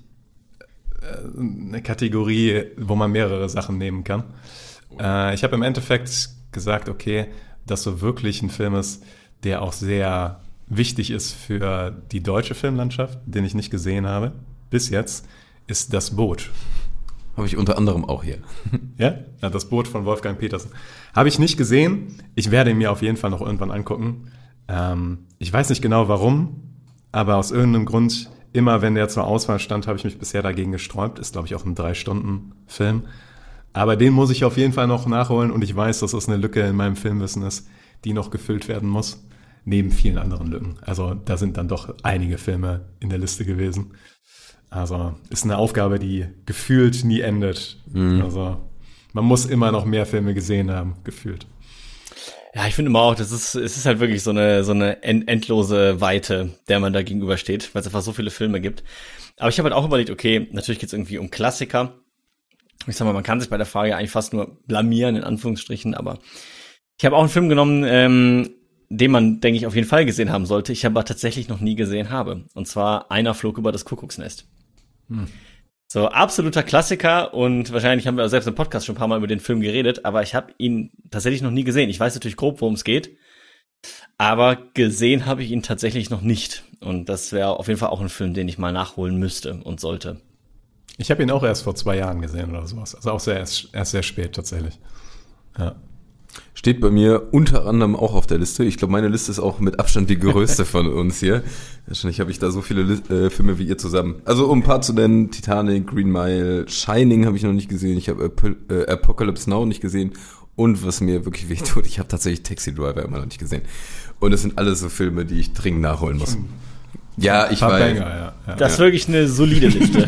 äh, eine Kategorie, wo man mehrere Sachen nehmen kann. Äh, ich habe im Endeffekt gesagt, okay, dass so wirklich ein Film ist, der auch sehr wichtig ist für die deutsche Filmlandschaft, den ich nicht gesehen habe bis jetzt, ist Das Boot. Habe ich unter anderem auch hier. Ja? Ja, Das Boot von Wolfgang Petersen. Habe ich nicht gesehen. Ich werde ihn mir auf jeden Fall noch irgendwann angucken. Ähm, ich weiß nicht genau warum, aber aus irgendeinem Grund, immer wenn der zur Auswahl stand, habe ich mich bisher dagegen gesträubt. Ist, glaube ich, auch ein Drei-Stunden-Film. Aber den muss ich auf jeden Fall noch nachholen, und ich weiß, dass das eine Lücke in meinem Filmwissen ist, die noch gefüllt werden muss. Neben vielen anderen Lücken. Also da sind dann doch einige Filme in der Liste gewesen. Also ist eine Aufgabe, die gefühlt nie endet. Mhm. Also man muss immer noch mehr Filme gesehen haben, gefühlt. Ja, ich finde immer auch, das ist, es ist halt wirklich so eine, so eine endlose Weite, der man da gegenübersteht, weil es einfach so viele Filme gibt. Aber ich habe halt auch überlegt, okay, natürlich geht es irgendwie um Klassiker. Ich sag mal, man kann sich bei der Frage eigentlich fast nur blamieren, in Anführungsstrichen, aber ich habe auch einen Film genommen, ähm, den man, denke ich, auf jeden Fall gesehen haben sollte, ich aber tatsächlich noch nie gesehen habe. Und zwar Einer flog über das Kuckucksnest. Hm. So, absoluter Klassiker, und wahrscheinlich haben wir selbst im Podcast schon ein paar Mal über den Film geredet, aber ich habe ihn tatsächlich noch nie gesehen. Ich weiß natürlich grob, worum es geht, aber gesehen habe ich ihn tatsächlich noch nicht. Und das wäre auf jeden Fall auch ein Film, den ich mal nachholen müsste und sollte. Ich habe ihn auch erst vor zwei Jahren gesehen oder sowas. Also auch sehr, erst, erst sehr spät tatsächlich. Ja. Steht bei mir unter anderem auch auf der Liste. Ich glaube, meine Liste ist auch mit Abstand die größte von uns hier. Wahrscheinlich habe ich da so viele äh, Filme wie ihr zusammen. Also um ein paar zu nennen: Titanic, Green Mile, Shining habe ich noch nicht gesehen. Ich habe Ap- äh, Apocalypse Now nicht gesehen. Und was mir wirklich wehtut, ich habe tatsächlich Taxi Driver immer noch nicht gesehen. Und es sind alles so Filme, die ich dringend nachholen muss. Ja, ich weiß. Banger, ja. Ja. Das ist ja wirklich eine solide Liste.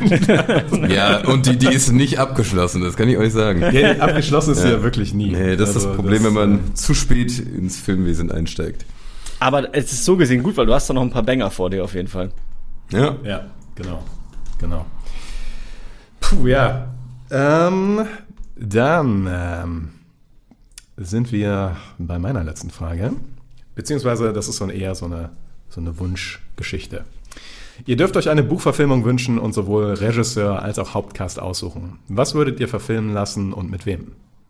Ja, und die, die ist nicht abgeschlossen, das kann ich euch sagen. Ja, abgeschlossen ist sie ja. ja wirklich nie. Nee, das also, ist das Problem, das, wenn man äh, zu spät ins Filmwesen einsteigt. Aber es ist so gesehen gut, weil du hast da noch ein paar Banger vor dir auf jeden Fall. Ja. Ja. Genau, genau. Puh, ja. Ähm, dann ähm, sind wir bei meiner letzten Frage. Beziehungsweise, das ist so ein, eher so eine, so eine Wunschgeschichte. Ihr dürft euch eine Buchverfilmung wünschen und sowohl Regisseur als auch Hauptcast aussuchen. Was würdet ihr verfilmen lassen und mit wem?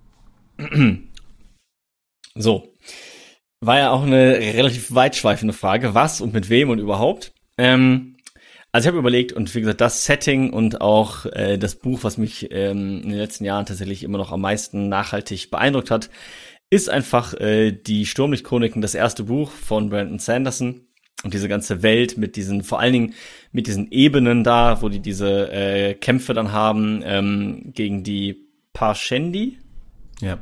So. War ja auch eine relativ weitschweifende Frage. Was und mit wem und überhaupt? Ähm, also ich habe überlegt und wie gesagt, das Setting und auch äh, das Buch, was mich ähm, in den letzten Jahren tatsächlich immer noch am meisten nachhaltig beeindruckt hat, ist einfach äh, die Sturmlicht-Chroniken, das erste Buch von Brandon Sanderson. Und diese ganze Welt mit diesen, vor allen Dingen mit diesen Ebenen da, wo die diese äh, Kämpfe dann haben ähm, gegen die Parshendi. Ja.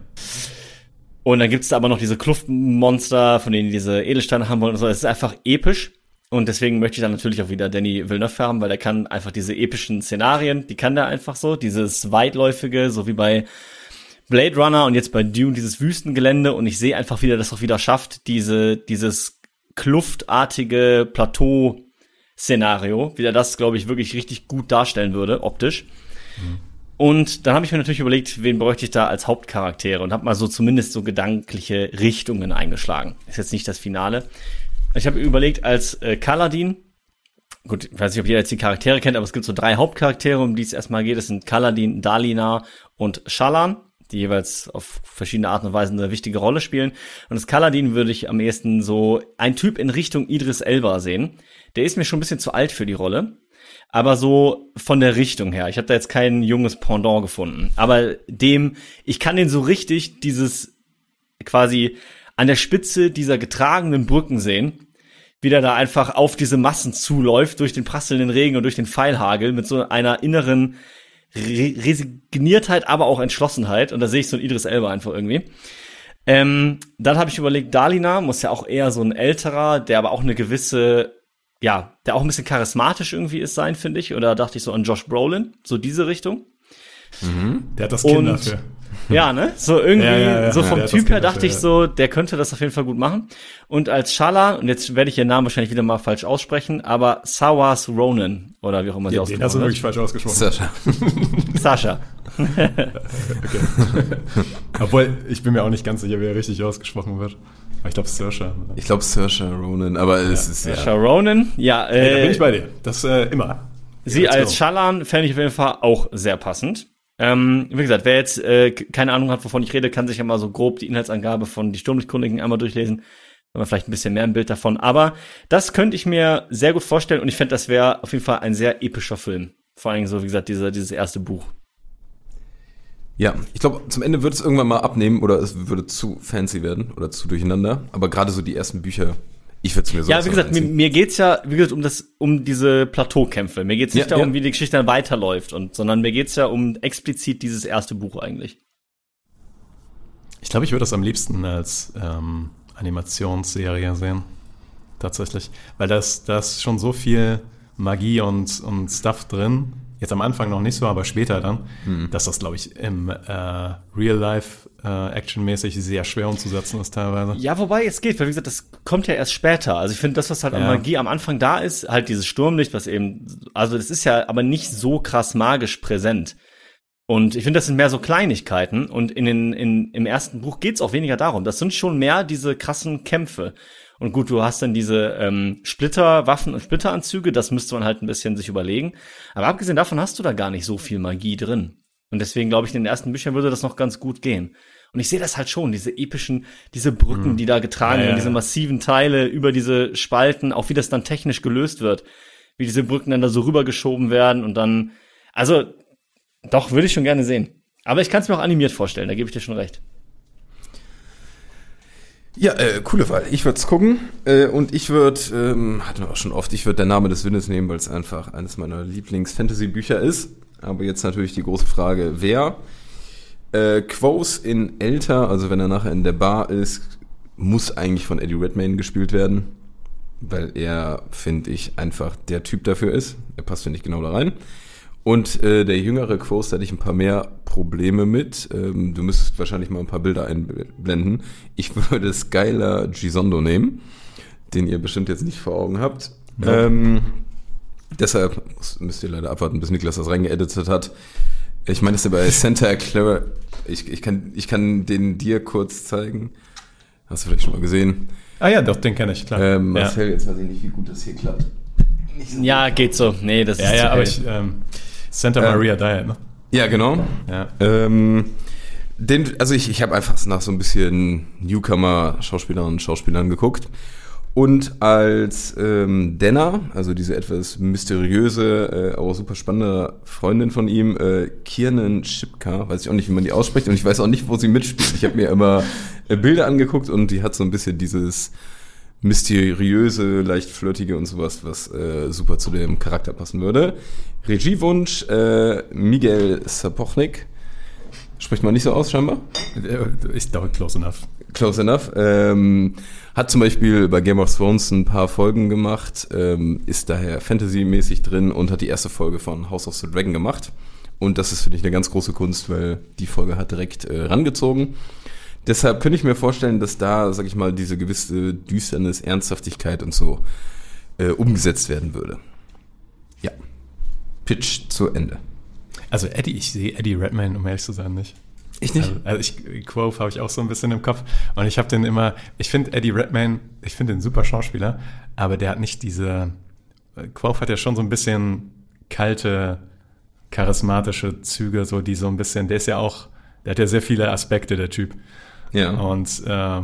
Und dann gibt's da aber noch diese Kluftmonster, von denen die diese Edelsteine haben wollen und so. Es ist einfach episch. Und deswegen möchte ich dann natürlich auch wieder Danny Villeneuve haben, weil der kann einfach diese epischen Szenarien, die kann der einfach so. Dieses weitläufige, so wie bei Blade Runner und jetzt bei Dune dieses Wüstengelände. Und ich sehe einfach, wie der das auch wieder schafft, diese dieses kluftartige Plateau-Szenario, wie der das, glaube ich, wirklich richtig gut darstellen würde, optisch. Mhm. Und dann habe ich mir natürlich überlegt, wen bräuchte ich da als Hauptcharaktere und habe mal so zumindest so gedankliche Richtungen eingeschlagen. Ist jetzt nicht das Finale. Ich habe überlegt, als äh, Kaladin, gut, ich weiß nicht, ob jeder jetzt die Charaktere kennt, aber es gibt so drei Hauptcharaktere, um die es erstmal geht. Das sind Kaladin, Dalinar und Shallan, die jeweils auf verschiedene Arten und Weisen eine wichtige Rolle spielen. Und das Kaladin würde ich am ehesten so ein Typ in Richtung Idris Elba sehen. Der ist mir schon ein bisschen zu alt für die Rolle. Aber so von der Richtung her. Ich habe da jetzt kein junges Pendant gefunden. Aber dem, ich kann den so richtig dieses quasi an der Spitze dieser getragenen Brücken sehen, wie der da einfach auf diese Massen zuläuft, durch den prasselnden Regen und durch den Pfeilhagel mit so einer inneren Re- Resigniertheit, aber auch Entschlossenheit. Und da sehe ich so ein Idris Elba einfach irgendwie. Ähm, dann habe ich überlegt, Dalinar muss ja auch eher so ein älterer, der aber auch eine gewisse, ja, der auch ein bisschen charismatisch irgendwie ist sein, finde ich. Oder dachte ich so an Josh Brolin, so diese Richtung. Mhm. Der hat das Kind und, dafür. Ja, ne? So irgendwie, ja, ja, ja, so vom ja, Typ her dachte dafür, ich so, der könnte das auf jeden Fall gut machen. Und als Shallan, und jetzt werde ich ihren Namen wahrscheinlich wieder mal falsch aussprechen, aber Sawas Ronan, oder wie auch immer sie ja, ausgesprochen den hast du wird. wirklich falsch ausgesprochen. Sascha. Sascha. Okay. Obwohl, ich bin mir auch nicht ganz sicher, wie er richtig ausgesprochen wird. Aber ich glaube, Saoirse. Ich glaube Saoirse Ronan, aber es ist ja. Saoirse Ronan, ja. Äh, hey, da bin ich bei dir. Das äh, immer. Sie Let's als go. Shallan fände ich auf jeden Fall auch sehr passend. Ähm, wie gesagt, wer jetzt äh, keine Ahnung hat, wovon ich rede, kann sich ja mal so grob die Inhaltsangabe von die Sturmlicht-Chroniken einmal durchlesen. Wenn man vielleicht ein bisschen mehr ein Bild davon. Aber das könnte ich mir sehr gut vorstellen und ich fände, das wäre auf jeden Fall ein sehr epischer Film. Vor allem so, wie gesagt, dieser, dieses erste Buch. Ja, ich glaube, zum Ende wird es irgendwann mal abnehmen oder es würde zu fancy werden oder zu durcheinander. Aber gerade so die ersten Bücher, ich würde es mir so Ja, wie gesagt, mir, mir geht's ja, wie gesagt, um das, um diese Plateaukämpfe. Mir geht's nicht Ja, darum, ja. wie die Geschichte dann weiterläuft und, sondern mir geht's ja um explizit dieses erste Buch eigentlich. Ich glaube, ich würde das am liebsten als ähm, Animationsserie sehen. Tatsächlich. Weil das, da ist schon so viel Magie und, und Stuff drin. Jetzt am Anfang noch nicht so, aber später dann, Hm. dass das, glaube ich, im äh, Real-Life äh, actionmäßig sehr schwer umzusetzen ist teilweise. Ja, wobei es geht, weil wie gesagt, das kommt ja erst später. Also ich finde, das, was halt an Ja. Magie am Anfang da ist, halt dieses Sturmlicht, was eben, also das ist ja aber nicht so krass magisch präsent. Und ich finde, das sind mehr so Kleinigkeiten. Und in den, in, im ersten Buch geht's auch weniger darum. Das sind schon mehr diese krassen Kämpfe. Und gut, du hast dann diese ähm, Splitterwaffen und Splitteranzüge, das müsste man halt ein bisschen sich überlegen. Aber abgesehen davon hast du da gar nicht so viel Magie drin. Und deswegen glaube ich, in den ersten Büchern würde das noch ganz gut gehen. Und ich sehe das halt schon, diese epischen, diese Brücken, die da getragen Ja, werden, ja, diese ja. massiven Teile über diese Spalten, auch wie das dann technisch gelöst wird. Wie diese Brücken dann da so rübergeschoben werden und dann, also, doch, würde ich schon gerne sehen. Aber ich kann es mir auch animiert vorstellen, da gebe ich dir schon recht. Ja, äh, coole Wahl. Ich würde es gucken äh, und ich würde, ähm, hatten wir auch schon oft, ich würde Der Name des Windes nehmen, weil es einfach eines meiner Lieblings-Fantasy-Bücher ist. Aber jetzt natürlich die große Frage, wer? Äh, Quos in älter, also wenn er nachher in der Bar ist, muss eigentlich von Eddie Redmayne gespielt werden, weil er, finde ich, einfach der Typ dafür ist. Er passt, finde ich, genau da rein. Und äh, der jüngere Quos, da hatte ich ein paar mehr Probleme mit. Ähm, du müsstest wahrscheinlich mal ein paar Bilder einblenden. Ich würde Skylar Gisondo nehmen, den ihr bestimmt jetzt nicht vor Augen habt. Ja. Ähm, Deshalb müsst ihr leider abwarten, bis Niklas das reingeeditet hat. Ich meine, das ist ja bei Santa Clara. Ich, ich, kann, ich kann den dir kurz zeigen. Hast du vielleicht schon mal gesehen? Ah ja, doch, den kenne ich, klar. Ähm, Marcel, ja. Jetzt weiß ich nicht, wie gut das hier klappt. So ja, geht so. Nee, das ja, ist ja, zu aber hell. ich, ähm, Santa Maria Diet, ne? Ja, genau. Ja. Ähm, den, also ich, ich habe einfach nach so ein bisschen Newcomer-Schauspielerinnen und Schauspielern geguckt. Und als ähm, Denner, also diese etwas mysteriöse, äh, aber super spannende Freundin von ihm, äh, Kiernan Shipka, weiß ich auch nicht, wie man die ausspricht, und ich weiß auch nicht, wo sie mitspielt. Ich habe mir immer äh, Bilder angeguckt und die hat so ein bisschen dieses mysteriöse, leicht flirtige und sowas, was äh, super zu dem Charakter passen würde. Regiewunsch, äh, Miguel Sapochnik. Spricht man nicht so aus, scheinbar? Ich glaube, close enough. Close enough. Ähm, hat zum Beispiel bei Game of Thrones ein paar Folgen gemacht, ähm, ist daher Fantasy-mäßig drin und hat die erste Folge von House of the Dragon gemacht. Und das ist, finde ich, eine ganz große Kunst, weil die Folge hat direkt äh, rangezogen. Deshalb könnte ich mir vorstellen, dass da, sag ich mal, diese gewisse Düsternis, Ernsthaftigkeit und so äh, umgesetzt werden würde. Ja. Pitch zu Ende. Also Eddie, ich sehe Eddie Redmayne, um ehrlich zu sein, nicht. Ich nicht? Also, also ich, Quoth habe ich auch so ein bisschen im Kopf. Und ich habe den immer, ich finde Eddie Redmayne, ich finde den super Schauspieler, aber der hat nicht diese, Quoth hat ja schon so ein bisschen kalte, charismatische Züge, so die so ein bisschen, der ist ja auch, der hat ja sehr viele Aspekte, der Typ. Ja. Und äh, da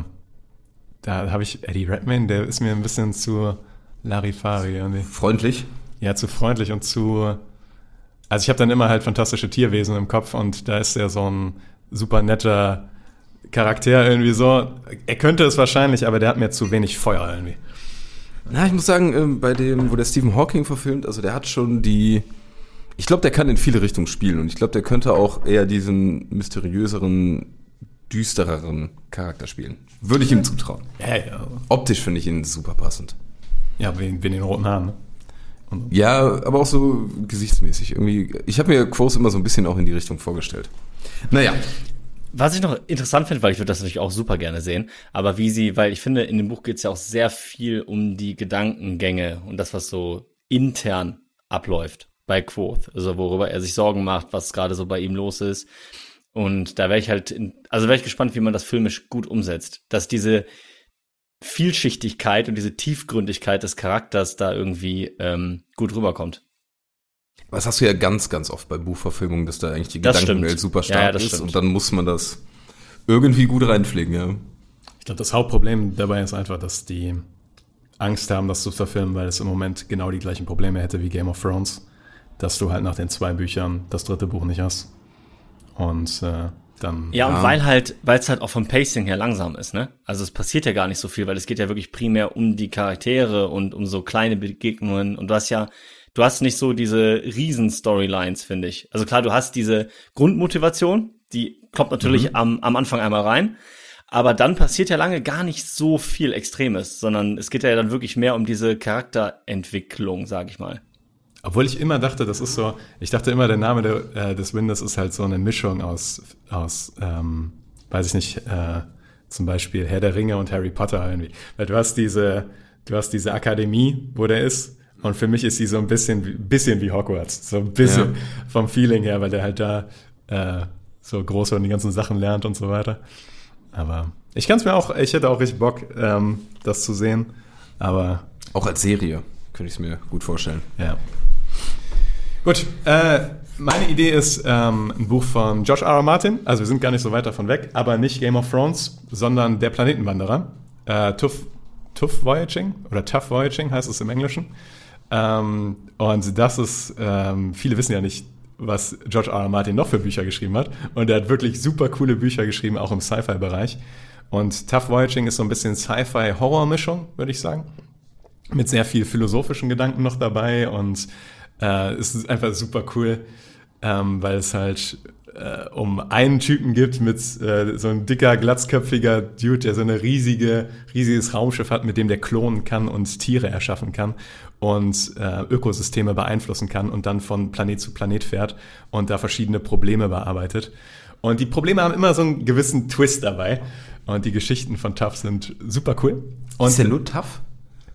habe ich Eddie Redmayne, der ist mir ein bisschen zu Larifari irgendwie. Freundlich? Ja, zu freundlich und zu, also ich habe dann immer halt fantastische Tierwesen im Kopf und da ist er so ein super netter Charakter irgendwie so. Er könnte es wahrscheinlich, aber der hat mir zu wenig Feuer irgendwie. Na, ich muss sagen, bei dem, wo der Stephen Hawking verfilmt, also der hat schon die, ich glaube, der kann in viele Richtungen spielen und ich glaube, der könnte auch eher diesen mysteriöseren, düstereren Charakter spielen. Würde ich ihm zutrauen. Ja, ja. Optisch finde ich ihn super passend. Ja, wegen, wegen den roten Haaren, ne? Und Ja, aber auch so gesichtsmäßig. Irgendwie, ich habe mir Quoth immer so ein bisschen auch in die Richtung vorgestellt. Naja. Was ich noch interessant finde, weil ich würde das natürlich auch super gerne sehen, aber wie sie, weil ich finde, in dem Buch geht es ja auch sehr viel um die Gedankengänge und das, was so intern abläuft bei Quoth, also worüber er sich Sorgen macht, was gerade so bei ihm los ist. Und da wäre ich halt, in, also wäre ich gespannt, wie man das filmisch gut umsetzt, dass diese Vielschichtigkeit und diese Tiefgründigkeit des Charakters da irgendwie ähm, gut rüberkommt. Das hast du ja ganz, ganz oft bei Buchverfilmungen, dass da eigentlich die Das Gedankenwelt stimmt. super Ja, stark ja, das ist stimmt. und dann muss man das irgendwie gut reinpflegen, ja. ich glaube, das Hauptproblem dabei ist einfach, dass die Angst haben, das zu verfilmen, weil es im Moment genau die gleichen Probleme hätte wie Game of Thrones, dass du halt nach den zwei Büchern das dritte Buch nicht hast. Und äh, dann... Ja, Ja. und weil halt, weil es halt auch vom Pacing her langsam ist, ne? Also es passiert ja gar nicht so viel, weil es geht ja wirklich primär um die Charaktere und um so kleine Begegnungen und du hast ja, du hast nicht so diese Riesen-Storylines, finde ich. Also klar, du hast diese Grundmotivation, die kommt natürlich Mhm. am, am Anfang einmal rein, aber dann passiert ja lange gar nicht so viel Extremes, sondern es geht ja dann wirklich mehr um diese Charakterentwicklung, sag ich mal. Obwohl ich immer dachte, das ist so, ich dachte immer, der Name der, äh, des Windes ist halt so eine Mischung aus, aus ähm, weiß ich nicht, äh, zum Beispiel Herr der Ringe und Harry Potter irgendwie. Weil du hast diese, du hast diese Akademie, wo der ist, und für mich ist sie so ein bisschen, wie- bisschen wie Hogwarts, so ein bisschen Ja. vom Feeling her, weil der halt da äh, so groß und die ganzen Sachen lernt und so weiter. Aber ich kann es mir auch, ich hätte auch richtig Bock, ähm, das zu sehen, aber Auch als Serie könnte ich es mir gut vorstellen. ja. Gut, äh, meine Idee ist ähm, ein Buch von George R. R. Martin, also wir sind gar nicht so weit davon weg, aber nicht Game of Thrones, sondern Der Planetenwanderer. Äh, Tough, Tough Voyaging oder Tough Voyaging heißt es im Englischen. Ähm, und das ist, ähm, viele wissen ja nicht, was George R. R. Martin noch für Bücher geschrieben hat. Und er hat wirklich super coole Bücher geschrieben, auch im Sci-Fi-Bereich. Und Tough Voyaging ist so ein bisschen Sci-Fi-Horror-Mischung, würde ich sagen. Mit sehr viel philosophischen Gedanken noch dabei und äh, es ist einfach super cool, ähm, weil es halt äh, um einen Typen gibt mit äh, so ein dicker, glatzköpfiger Dude, der so eine riesige, riesiges Raumschiff hat, mit dem der klonen kann und Tiere erschaffen kann und äh, Ökosysteme beeinflussen kann und dann von Planet zu Planet fährt und da verschiedene Probleme bearbeitet. Und die Probleme haben immer so einen gewissen Twist dabei und die Geschichten von Tough sind super cool. Und Ist der nur tough?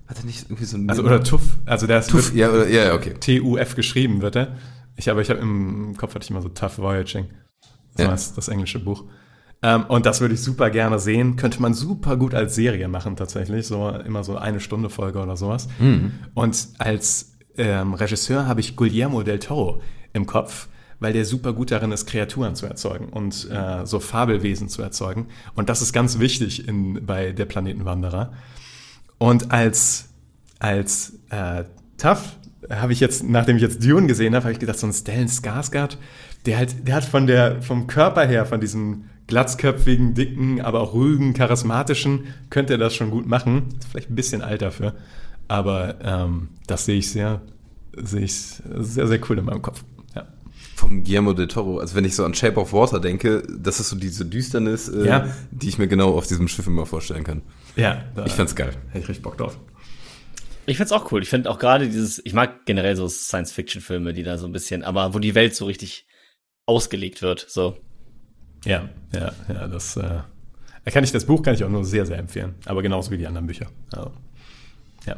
Hat er nicht irgendwie so ein... Also, oder Tuff. Also, der ist Tuff, ja, oder, ja, okay. T U F geschrieben wird er. Ich habe, ich habe im Kopf hatte ich immer so Tough Voyaging. Das Ja. war das englische Buch. Ähm, und das würde ich super gerne sehen. Könnte man super gut als Serie machen, tatsächlich. So immer so eine Stunde Folge oder sowas. Mhm. Und als ähm, Regisseur habe ich Guillermo del Toro im Kopf, weil der super gut darin ist, Kreaturen zu erzeugen und äh, so Fabelwesen zu erzeugen. Und das ist ganz wichtig in, bei Der Planetenwanderer. Und als, als äh, Tough habe ich jetzt, nachdem ich jetzt Dune gesehen habe, habe ich gedacht, so ein Stellan Skarsgård, der halt, der hat von der, vom Körper her, von diesem glatzköpfigen, dicken, aber auch ruhigen, charismatischen, könnte er das schon gut machen. Ist vielleicht ein bisschen alt dafür, aber ähm, das sehe ich sehr, sehe ich sehr, sehr cool in meinem Kopf. Ja. Vom Guillermo del Toro, also wenn ich so an Shape of Water denke, das ist so diese Düsternis, äh, Ja. die ich mir genau auf diesem Schiff immer vorstellen kann. Ja, da Ich fand's geil. hätte ich richtig Bock drauf. Ich find's auch cool. Ich finde auch gerade dieses, ich mag generell so Science-Fiction-Filme, die da so ein bisschen, aber wo die Welt so richtig ausgelegt wird, so. Ja, ja, ja, das äh, kann ich, das Buch kann ich auch nur sehr, sehr empfehlen. Aber genauso wie die anderen Bücher. Also, ja.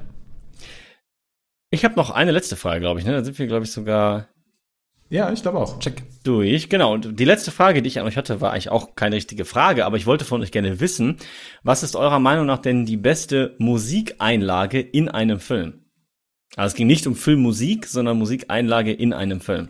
Ich habe noch eine letzte Frage, glaube ich, ne? Da sind wir, glaube ich, sogar Ja, ich glaube auch. Check. durch. Genau. Und die letzte Frage, die ich an euch hatte, war eigentlich auch keine richtige Frage, aber ich wollte von euch gerne wissen, was ist eurer Meinung nach denn die beste Musikeinlage in einem Film? Also es ging nicht um Filmmusik, sondern Musikeinlage in einem Film.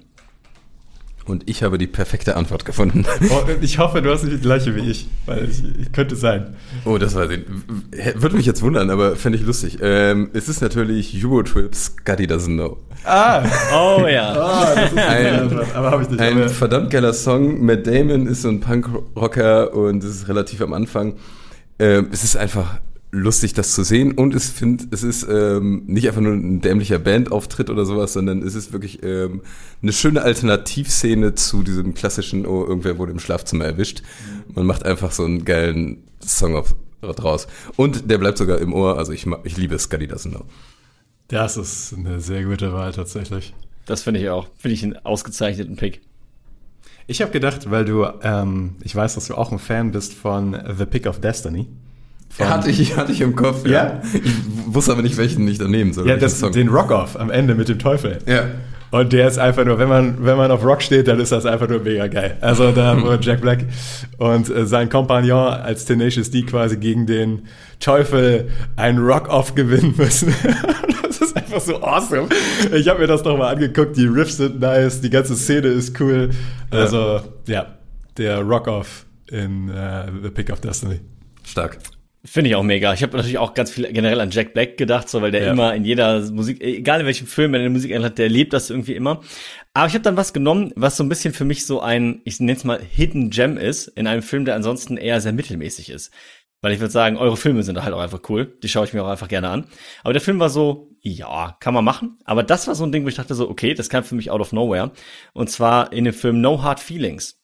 Und ich habe die perfekte Antwort gefunden. Oh, ich hoffe, du hast nicht die gleiche wie ich, weil ich, ich könnte sein. Oh, das weiß ich. Würde mich jetzt wundern, aber fände ich lustig. Ähm, es ist natürlich Eurotrip, Scotty Doesn't Know. Ah! Oh ja. Oh, das ist Ein- Antwort, aber habe ich nicht. Ein aber, verdammt geiler Song. Matt Damon ist so ein Punkrocker und es ist relativ am Anfang. Ähm, es ist einfach lustig, das zu sehen, und ich finde, es ist ähm, nicht einfach nur ein dämlicher Bandauftritt oder sowas, sondern es ist wirklich ähm, eine schöne Alternativszene zu diesem klassischen, oh, irgendwer wurde im Schlafzimmer erwischt. Man macht einfach so einen geilen Song auf, draus. Und der bleibt sogar im Ohr, also ich, ma- ich liebe Scotty Doesn't Know. das ist eine sehr gute Wahl tatsächlich. Das finde ich auch. Finde ich einen ausgezeichneten Pick. Ich habe gedacht, weil du, ähm, ich weiß, dass du auch ein Fan bist von The Pick of Destiny. Von, Hatte ich, hatte ich im Kopf, Ja? Ich wusste aber nicht, welchen ich da nehmen soll. ja, welchen das, Song. den Rock-Off am Ende mit dem Teufel. Ja. Und der ist einfach nur, wenn man, wenn man auf Rock steht, dann ist das einfach nur mega geil. Also da, wo Jack Black und äh, sein Kompagnon als Tenacious D quasi gegen den Teufel ein Rock-Off gewinnen müssen. Das ist einfach so awesome. Ich habe mir das nochmal angeguckt, die Riffs sind nice, die ganze Szene ist cool. Also, ja, der Rock-Off in äh, The Pick of Destiny. Stark. Finde ich auch mega. Ich habe natürlich auch ganz viel generell an Jack Black gedacht, so, weil der Ja. immer in jeder Musik, egal in welchem Film, wenn er eine Musik hat, der lebt das irgendwie immer. Aber ich habe dann was genommen, was so ein bisschen für mich so ein, ich nenne es mal Hidden Gem ist, in einem Film, der ansonsten eher sehr mittelmäßig ist. Weil ich würde sagen, eure Filme sind halt auch einfach cool. Die schaue ich mir auch einfach gerne an. Aber der Film war so, ja, kann man machen. Aber das war so ein Ding, wo ich dachte so, okay, das kam für mich out of nowhere. Und zwar in dem Film No Hard Feelings.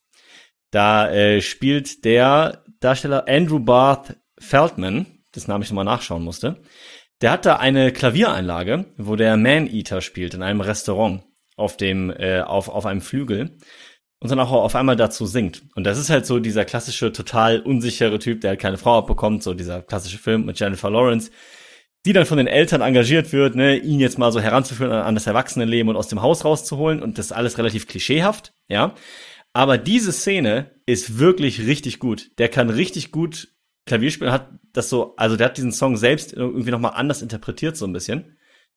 Da äh, spielt der Darsteller Andrew Barth Feldman, das Name ich nochmal nachschauen musste, der hat da eine Klaviereinlage, wo der Man-Eater spielt in einem Restaurant auf dem äh, auf auf einem Flügel und dann auch auf einmal dazu singt. Und das ist halt so dieser klassische, total unsichere Typ, der halt keine Frau abbekommt, so dieser klassische Film mit Jennifer Lawrence, die dann von den Eltern engagiert wird, ne, ihn jetzt mal so heranzuführen an das Erwachsenenleben und aus dem Haus rauszuholen, und das ist alles relativ klischeehaft, ja. Aber diese Szene ist wirklich richtig gut. Der kann richtig gut Klavier spielen, hat das so, also der hat diesen Song selbst irgendwie nochmal anders interpretiert, so ein bisschen.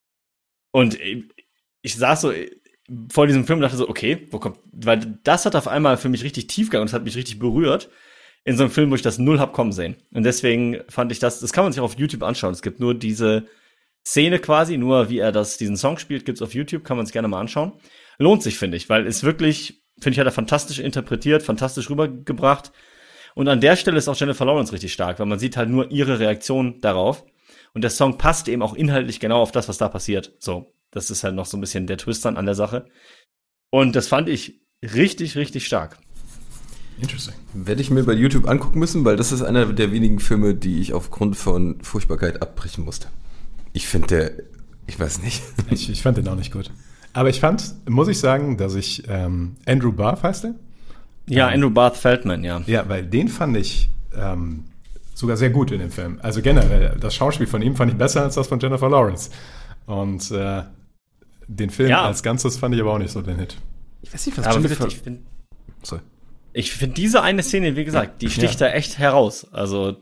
Und ich saß so vor diesem Film und dachte so, okay, wo kommt, weil das hat auf einmal für mich richtig Tiefgang und das hat mich richtig berührt in so einem Film, wo ich das null hab kommen sehen. Und deswegen fand ich das, das kann man sich auch auf YouTube anschauen. Es gibt nur diese Szene quasi, nur wie er das, diesen Song spielt, gibt's auf YouTube, kann man sich gerne mal anschauen. Lohnt sich, finde ich, weil es wirklich, finde ich, hat er fantastisch interpretiert, fantastisch rübergebracht. Und an der Stelle ist auch Jennifer Lawrence richtig stark, weil man sieht halt nur ihre Reaktion darauf. Und der Song passt eben auch inhaltlich genau auf das, was da passiert. So, das ist halt noch so ein bisschen der Twist dann an der Sache. Und das fand ich richtig, richtig stark. Interesting. Werde ich mir bei YouTube angucken müssen, weil das ist einer der wenigen Filme, die ich aufgrund von Furchtbarkeit abbrechen musste. Ich finde der, ich weiß nicht. Ich, ich fand den auch nicht gut. Aber ich fand, muss ich sagen, dass ich ähm, Andrew Barth heißt der? Ja, Ähm, Andrew Barth Feldman, ja. Ja, weil den fand ich ähm, sogar sehr gut in dem Film. Also generell, das Schauspiel von ihm fand ich besser als das von Jennifer Lawrence. Und äh, den Film Ja. als Ganzes fand ich aber auch nicht so den Hit. Ich weiß nicht, was Aber Jennifer... ich finde Sorry. ich find diese eine Szene, wie gesagt, die sticht Ja. da echt heraus. Also,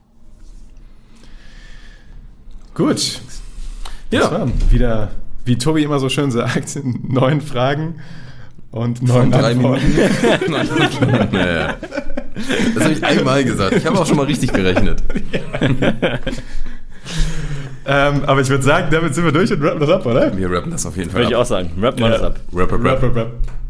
Gut. Ja. Das waren wieder, wie Tobi immer so schön sagt, neun Fragen und neun Drei Antworten. Minuten. Nee. Das habe ich einmal gesagt. Ich habe auch schon mal richtig gerechnet. Ähm, aber ich würde sagen, damit sind wir durch und rappen das ab, oder? Wir rappen das auf jeden Fall würde ich ab. auch sagen. Rap mal das ab. Rap, rap, Rap, rap. rap, rap.